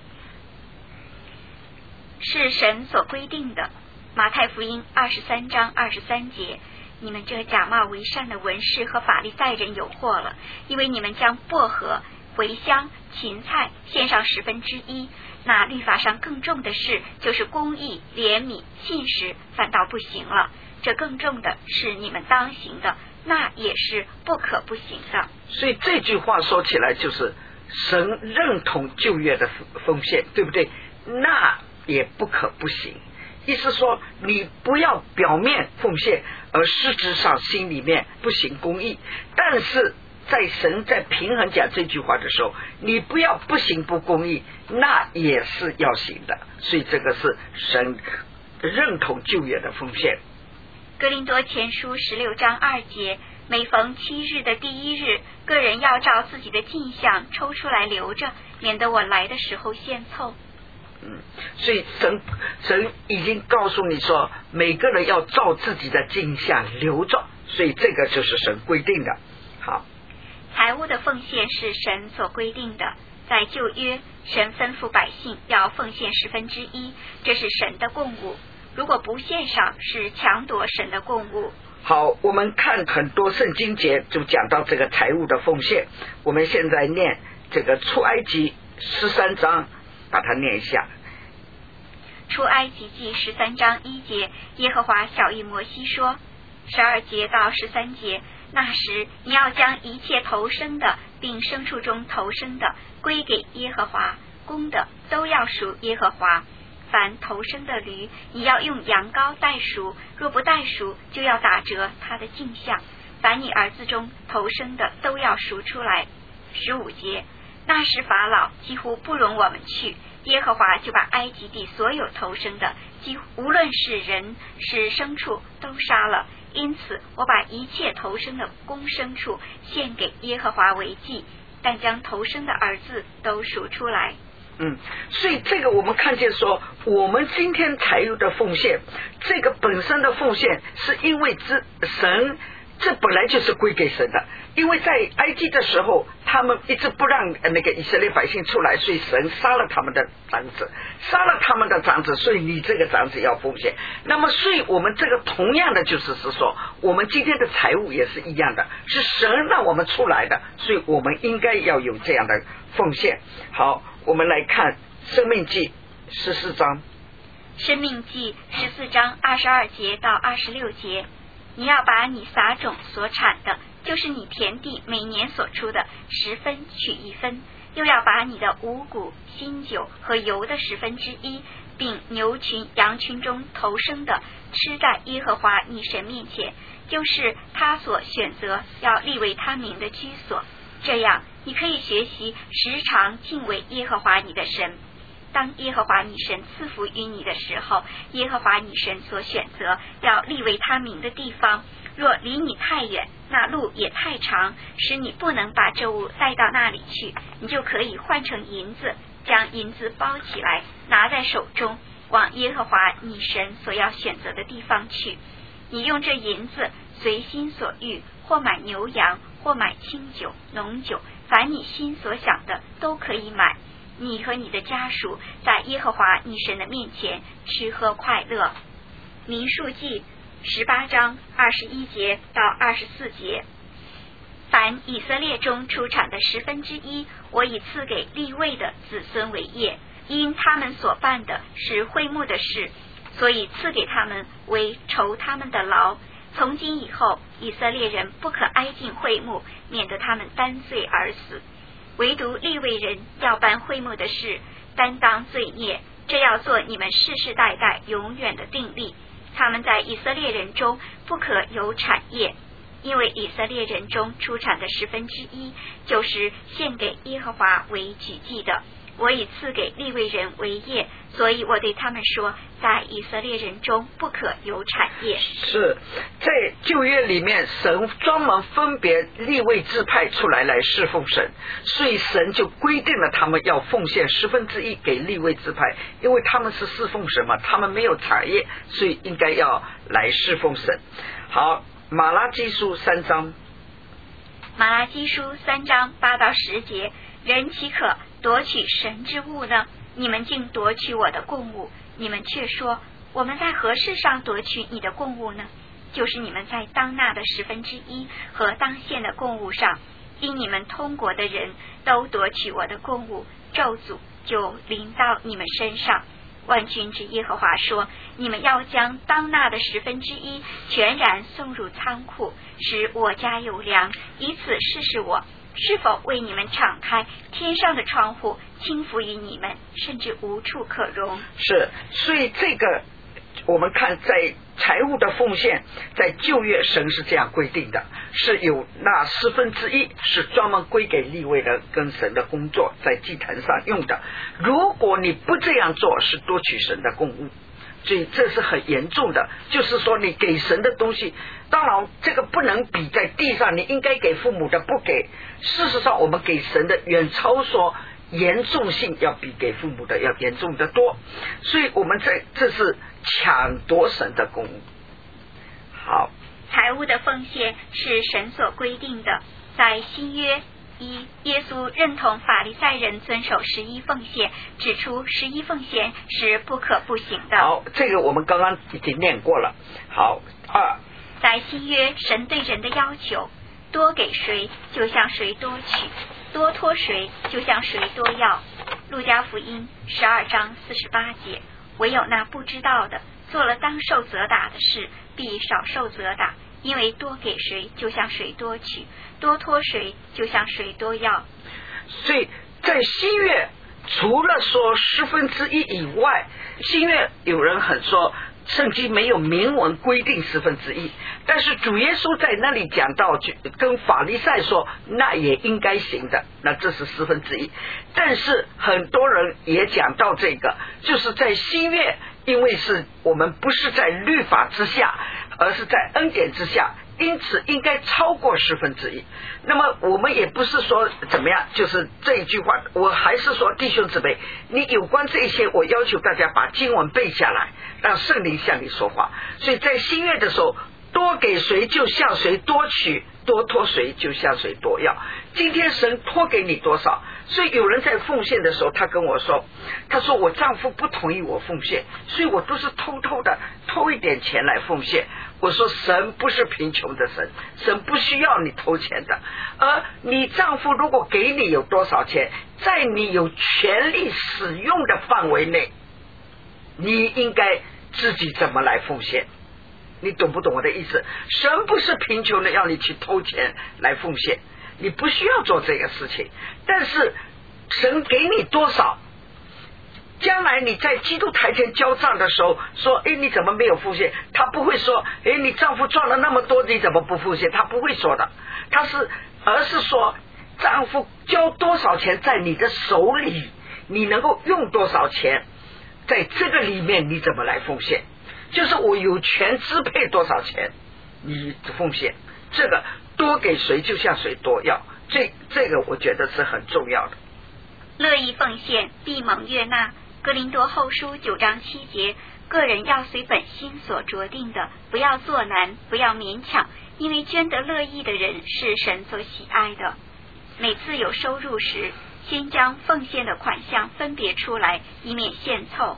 是神所规定的。马太福音23章23节，你们这假冒为善的文士和法利赛人有祸了，因为你们将薄荷、茴香、芹菜献上1/10，那律法上更重的事，就是公义、怜悯、信实，反倒不行了。这更重的是你们当行的，那也是不可不行的。 所以这句话说起来，就是神认同旧约的奉献，对不对？那也不可不行。意思说，你不要表面奉献，而实质上心里面不行公义。但是在神在平衡讲这句话的时候，你不要不行不公义，那也是要行的。所以这个是神认同旧约的奉献。 哥林多前书16章2节，每逢7日的第1日，个人要照自己的镜像抽出来留着，免得我来的时候献凑。 所以神已经告诉你说，每个人要照自己的镜像留着，所以这个就是神规定的。好， 财物的奉献是神所规定的，在旧约，神吩咐百姓要奉献1/10，这是神的供物。如果不献上，是抢夺神的供物。 好，我们看很多圣经节就讲到这个财物的奉献。我们现在念这个出埃及13章，把它念一下。 出埃及记13章1节，耶和华晓谕摩西说，12节到13节，那时你要将一切头生的并牲畜中头生的归给耶和华，公的都要属耶和华。凡头生的驴，你要用羊羔代赎，若不代赎，就要打折他的镜像。凡你儿子中头生的都要赎出来。15节，那时法老几乎不容我们去，耶和华就把埃及地所有头生的，几乎无论是人是牲畜，都杀了。因此我把一切头生的公牲畜献给耶和华为祭，但将头生的儿子都赎出来。 所以这个我们看见说，我们今天财物的奉献，这个本身的奉献是因为神这本来就是归给神的，因为在埃及的时候，他们一直不让那个以色列百姓出来，所以神杀了他们的长子，所以你这个长子要奉献。那么，所以我们这个同样的就是说，我们今天的财物也是一样的，是神让我们出来的，所以我们应该要有这样的奉献。好，我们来看申命记14章。 申命记14章22节到26节，你要把你撒种所产的，就是你田地每年所出的10分取1分，又要把你的五谷、新酒和油的1/10，并牛群、羊群中头生的，吃在耶和华你神面前，就是他所选择要立为他名的居所。这样，你可以学习时常敬畏耶和华你的神。当耶和华你神赐福于你的时候，耶和华你神所选择要立为他名的地方，若离你太远，那路也太长，使你不能把这物带到那里去，你就可以换成银子，将银子包起来，拿在手中，往耶和华你神所要选择的地方去。你用这银子随心所欲，或买牛羊，或买清酒、浓酒，凡你心所想的都可以买。你和你的家属在耶和华你神的面前吃喝快乐。民数记18章21节到24节，凡以色列中出产的1/10，我已赐给利未的子孙为业，因他们所办的是会幕的事，所以赐给他们为酬他们的劳。从今以后，以色列人不可挨近会幕，免得他们担罪而死。唯独利未人要办会幕的事，担当罪孽，这要做你们世世代代永远的定例。他们在以色列人中不可有产业，因为以色列人中出产的1/10，就是献给耶和华为举祭的。我已赐给利未人为业，所以我对他们说，在以色列人中不可有产业。 是在旧约里面，神专门分别利未支派出来侍奉神，所以神就规定了他们要奉献1/10给利未支派，因为他们是侍奉神嘛，他们没有产业，所以应该要来侍奉神。好，马拉基书3章。 马拉基书3章8到10节，人岂可夺取神之物呢？你们竟夺取我的供物，你们却说，我们在何事上夺取你的供物呢？就是你们在当纳的1/10和当献的供物上，因你们通国的人都夺取我的供物，咒诅就临到你们身上。万军之耶和华说，你们要将当纳的1/10全然送入仓库，使我家有粮，以此试试我是否为你们敞开天上的窗户，倾覆于你们，甚至无处可容。 是，所以这个我们看在财务的奉献，在旧约神是这样规定的，是有那1/10是专门归给利未人跟神的工作，在祭坛上用的。如果你不这样做，是夺取神的供物，所以这是很严重的。就是说你给神的东西，当然这个不能比在地上你应该给父母的不给，事实上我们给神的远超说严重性要比给父母的要严重的多，所以我们这是抢夺神的供物。好， 财物的奉献是神所规定的，在新约耶稣认同法利赛人遵守11奉献，指出11奉献是不可不行的。 好，这个我们刚刚已经念过了。好， 在新约神对人的要求，多给谁就向谁多取，多托谁就向谁多要。路加福音12章48节，唯有那不知道的，做了当受责打的事，必少受责打，因为多给谁就向谁多取，多托谁就向谁多要。 所以在新约除了说1/10以外，新约有人很说圣经没有明文规定1/10，但是主耶稣在那里讲到，跟法利赛说那也应该行的，那这是1/10。但是很多人也讲到这个，就是在新约，因为是我们不是在律法之下，而是在恩典之下，因此应该超过1/10。那么我们也不是说怎么样，就是这一句话，我还是说弟兄姊妹，你有关这些，我要求大家把经文背下来，让圣灵向你说话。所以在新约的时候，多多给谁就向谁多取，多托谁就向谁多要。今天神托给你多少，所以有人在奉献的时候，他跟我说，他说我丈夫不同意我奉献，所以我都是偷偷的偷一点钱来奉献。我说神不是贫穷的神，神不需要你偷钱的，而你丈夫如果给你有多少钱，在你有权利使用的范围内，你应该自己怎么来奉献。你懂不懂我的意思？神不是贫穷的要你去偷钱来奉献，你不需要做这个事情，但是神给你多少，将来你在基督台前交账的时候说，你怎么没有奉献？他不会说，你丈夫赚了那么多，你怎么不奉献？他不会说的，而是说丈夫交多少钱在你的手里，你能够用多少钱，在这个里面你怎么来奉献，就是我有权支配多少钱你奉献，这个多给谁就向谁多要，这个我觉得是很重要的。 乐意奉献必蒙悦纳。哥林多后书9章7节，个人要随本心所酌定的，不要作难，不要勉强，因为捐得乐意的人是神所喜爱的。每次有收入时，先将奉献的款项分别出来，以免献凑。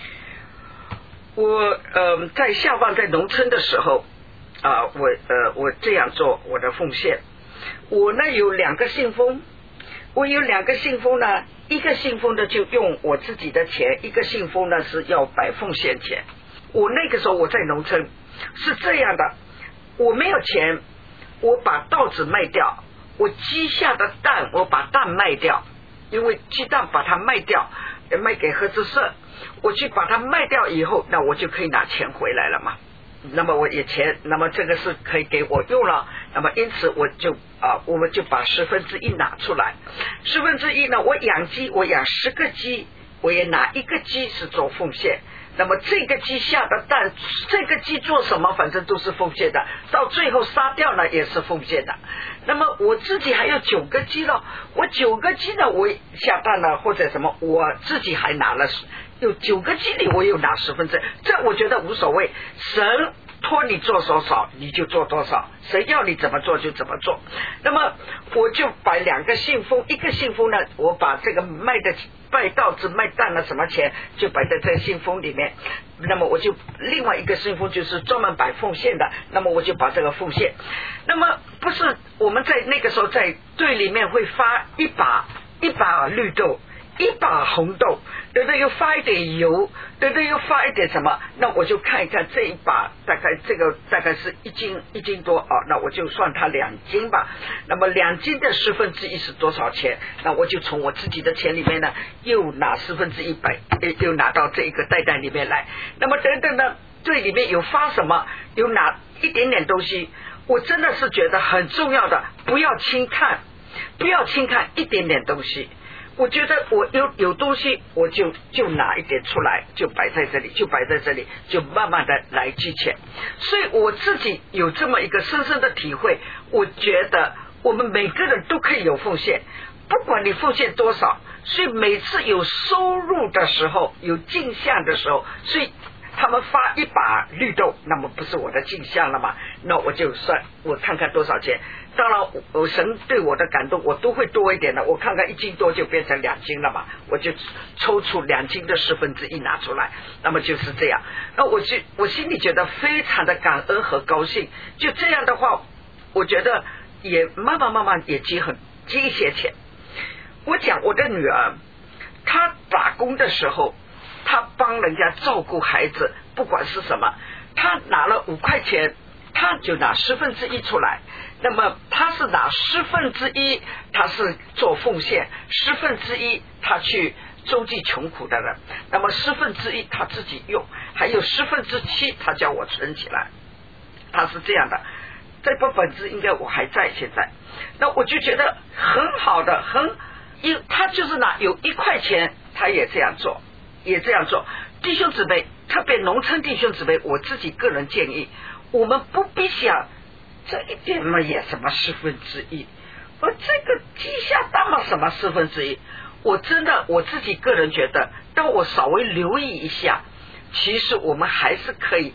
我在下放在农村的时候我这样做我的奉献。我呢有2个信封，我有2个信封呢，一个信封呢就用我自己的钱，一个信封呢是要摆奉献钱。我那个时候我在农村是这样的，我没有钱，我把稻子卖掉，我鸡下的蛋我把蛋卖掉，因为鸡蛋把它卖掉卖给合资社，我去把它卖掉以后，那我就可以拿钱回来了嘛。那么我也钱，那么这个是可以给我用了，那么因此我们就把1/10拿出来，1/10呢，我养鸡，我养10个鸡，我也拿1个鸡是做奉献。那么这个鸡下的蛋，这个鸡做什么，反正都是奉献的，到最后杀掉了也是奉献的。那么我自己还有9个鸡了，我9个鸡呢，我下蛋了或者什么，我自己还拿了，有9个鸡里我有拿1/10，这我觉得无所谓，神托你做多少你就做多少，谁要你怎么做就怎么做。那么我就摆2个信封，一个信封呢，我把这个卖稻子卖蛋了什么钱就摆在这个信封里面，那么我就另外一个信封就是专门摆奉献的，那么我就把这个奉献。那么不是我们在那个时候在队里面会发一把绿豆，一把红豆，对对，又发一点油，对对，又发一点什么，那我就看一看这一把大概是1斤多那我就算它2斤吧。那么2斤的1/10是多少钱？那我就从我自己的钱里面呢，又拿1/100，又拿到这一个袋里面来。那么等等呢，队里面有发什么，有拿一点点东西，我真的是觉得很重要的，不要轻看一点点东西。我觉得我有东西，我就拿一点出来，就摆在这里，就慢慢的来积钱。所以我自己有这么一个深深的体会，我觉得我们每个人都可以有奉献，不管你奉献多少。所以每次有收入的时候，有进项的时候，所以他们发一把绿豆，那么不是我的进项了吗？那我就算我看看多少钱。当然神对我的感动我都会多一点的，我看看1斤多就变成2斤了嘛，我就抽出2斤的1/10拿出来，那么就是这样。那我心里觉得非常的感恩和高兴。就这样的话，我觉得也慢慢也积一些钱。我讲我的女儿，她打工的时候，她帮人家照顾孩子，不管是什么，她拿了5块钱，她就拿1/10出来。那么他是拿1/10，他是做奉献，1/10他去周济穷苦的人，那么1/10他自己用，还有7/7他叫我存起来，他是这样的。这本本子应该我还在现在，那我就觉得很好的，他就是拿有1块钱，他也这样做。弟兄姊妹，特别农村弟兄姊妹，我自己个人建议，我们不必想这一点嘛也什么1/10，而这个鸡下蛋嘛什么1/10，我自己个人觉得，当我稍微留意一下，其实我们还是可以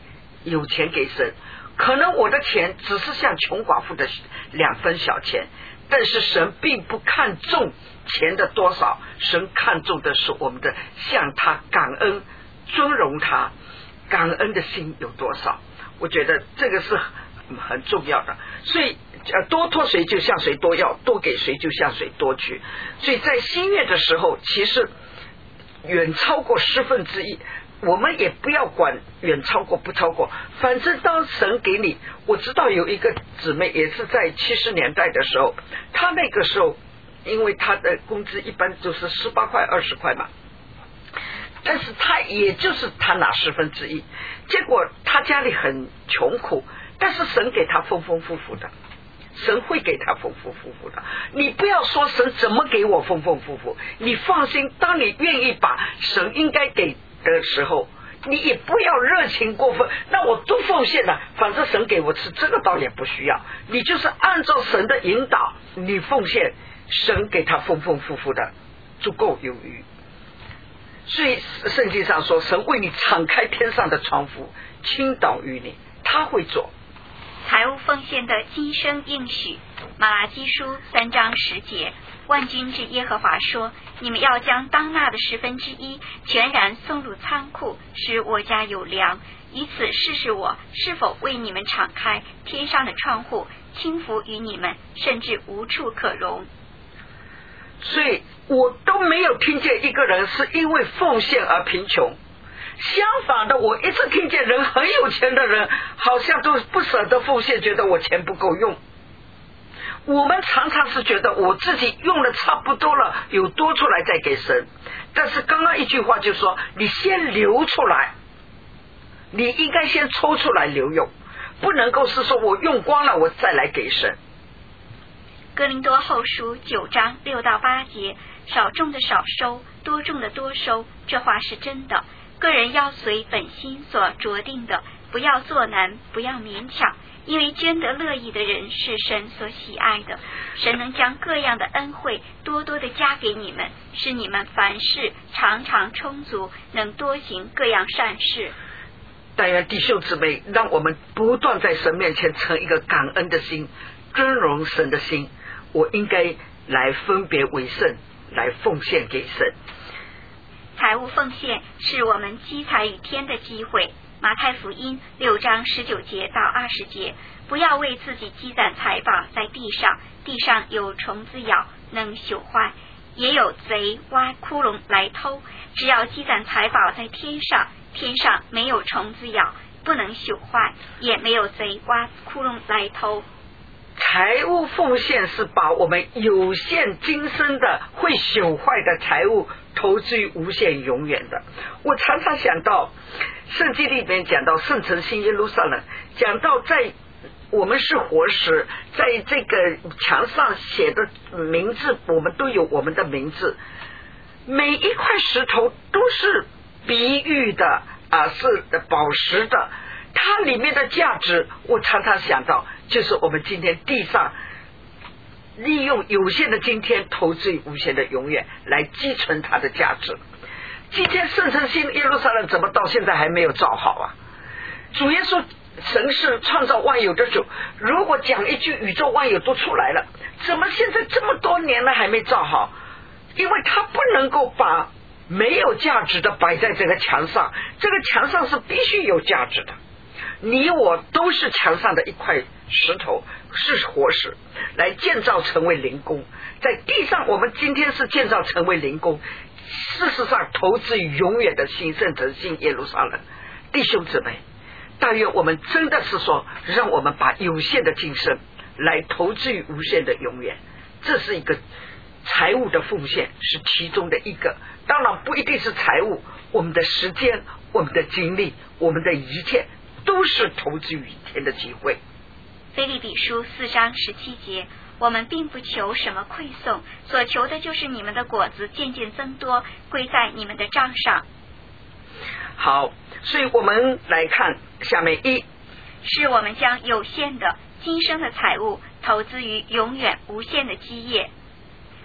有钱给神，可能我的钱只是像穷寡妇的2分小钱，但是神并不看重钱的多少，神看重的是我们的向他感恩、尊荣他、感恩的心有多少。我觉得这个是很重要的。所以多托谁就向谁多要，多给谁就向谁多取。所以在新月的时候，其实远超过1/10，我们也不要管远超过不超过，反正当神给你。我知道有一个姊妹也是在70年代的时候，她那个时候因为她的工资一般就是18块20块嘛，但是她也就是她拿1/10，结果她家里很穷苦，但是神给她丰丰富富的，神会给他丰丰富富的。你不要说神怎么给我丰丰富富，你放心，当你愿意把神应该给的时候，你也不要热情过分，那我都奉献了，反正神给我吃，这个倒也不需要。你就是按照神的引导，你奉献，神给他丰丰富富的，足够有余。所以圣经上说，神为你敞开天上的窗户，倾倒于你，他会做。 财物奉献的今生应许，马拉基书3章10节，万军之耶和华说，你们要将当纳的1/10全然送入仓库，使我家有粮，以此试试我是否为你们敞开天上的窗户，倾福于你们，甚至无处可容。 所以我都没有听见一个人是因为奉献而贫穷，相反的，我一直听见人很有钱的人好像都不舍得奉献，觉得我钱不够用。我们常常是觉得我自己用的差不多了，有多出来再给神。但是刚刚一句话就说，你先留出来，你应该先抽出来留用，不能够是说我用光了我再来给神。 哥林多后书9章6到8节，少种的少收，多种的多收，这话是真的。个人要随本心所酌定的，不要作难，不要勉强，因为捐得乐意的人是神所喜爱的。神能将各样的恩惠多多的加给你们，使你们凡事常常充足，能多行各样善事。 但愿弟兄姊妹，让我们不断在神面前成一个感恩的心，尊荣神的心。我应该来分别为圣，来奉献给神。 财务奉献是我们积财与天的机会。马太福音6章19节到20节，不要为自己积攒财宝在地上，地上有虫子咬，能朽坏，也有贼挖窟窿来偷。只要积攒财宝在天上，天上没有虫子咬，不能朽坏，也没有贼挖窟窿来偷。 财务奉献是把我们有限今生的会朽坏的财物投资于无限永远的。我常常想到圣经里面讲到圣城新耶路撒冷，讲到在我们是活石，在这个墙上写的名字，我们都有我们的名字，每一块石头都是比喻的是宝石的，它里面的价值，我常常想到就是我们今天地上利用有限的今天投资于无限的永远，来积存它的价值。今天圣城新耶路撒冷怎么到现在还没有造好啊？主耶稣神是创造万有的主，如果讲一句宇宙万有都出来了，怎么现在这么多年了还没造好？因为他不能够把没有价值的摆在这个墙上，这个墙上是必须有价值的。你我都是墙上的一块石头，是活石，来建造成为灵宫。在地上我们今天是建造成为灵宫，事实上投资于永远的新圣城新耶路撒冷。弟兄姊妹，但愿我们真的是说，让我们把有限的今生来投资于无限的永远。这是一个财务的奉献，是其中的一个，当然不一定是财务，我们的时间，我们的精力，我们的一切都是投资于天的机会。 腓立比书4章17节，我们并不求什么馈送，所求的就是你们的果子渐渐增多，归在你们的账上。 好，所以我们来看下面一， 是我们将有限的今生的财物投资于永远无限的基业。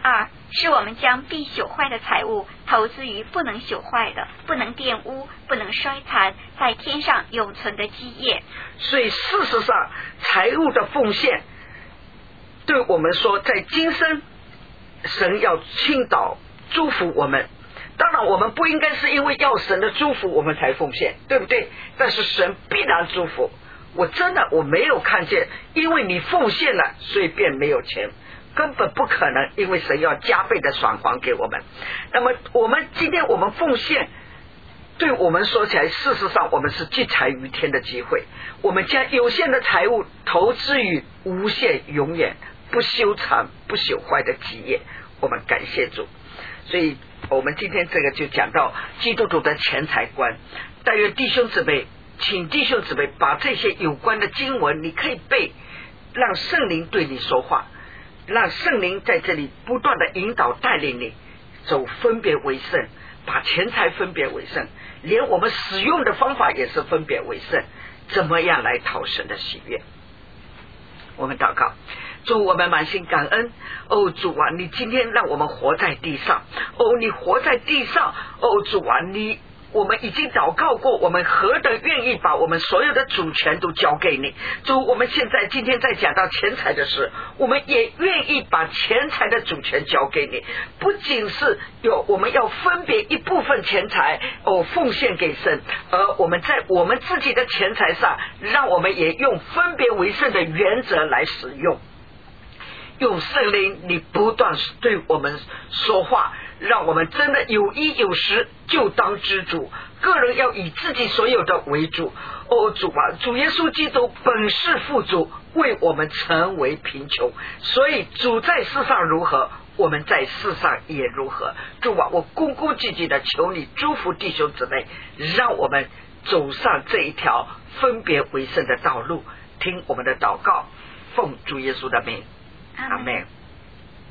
2是我们将必朽坏的财物投资于不能朽坏的、不能玷污、不能衰残、在天上永存的基业。 所以事实上财物的奉献对我们说，在今生神要倾倒祝福我们，当然我们不应该是因为要神的祝福我们才奉献，对不对？但是神必然祝福。我没有看见因为你奉献了所以便没有钱，根本不可能，因为神要加倍的赏还给我们。那么今天我们奉献，对我们说起来，事实上我们是积财于天的机会，我们将有限的财物投资于无限永远不修残不朽坏的基业，我们感谢主。所以我们今天这个就讲到基督徒的钱财观。但愿弟兄姊妹，请弟兄姊妹把这些有关的经文你可以背，让圣灵对你说话，让圣灵在这里不断的引导带领你走分别为圣，把钱财分别为圣，连我们使用的方法也是分别为圣，怎么样来讨神的喜悦。我们祷告，主，我们满心感恩。主啊，你今天让我们活在地上，你活在地上，主啊，我们已经祷告过，我们何等愿意把我们所有的主权都交给你。主，我们今天在讲到钱财的事，我们也愿意把钱财的主权交给你，不仅是我们要分别一部分钱财奉献给神，而我们在我们自己的钱财上，让我们也用分别为圣的原则来使用，用圣灵你不断对我们说话，让我们真的有衣有食，就当知足，个人要以自己所有的为主。主啊，主耶稣基督本是富足，为我们成为贫穷，所以主在世上如何，我们在世上也如何。主啊，我恭恭敬敬的求你祝福弟兄姊妹，让我们走上这一条分别为圣的道路。听我们的祷告，奉主耶稣的名，阿们。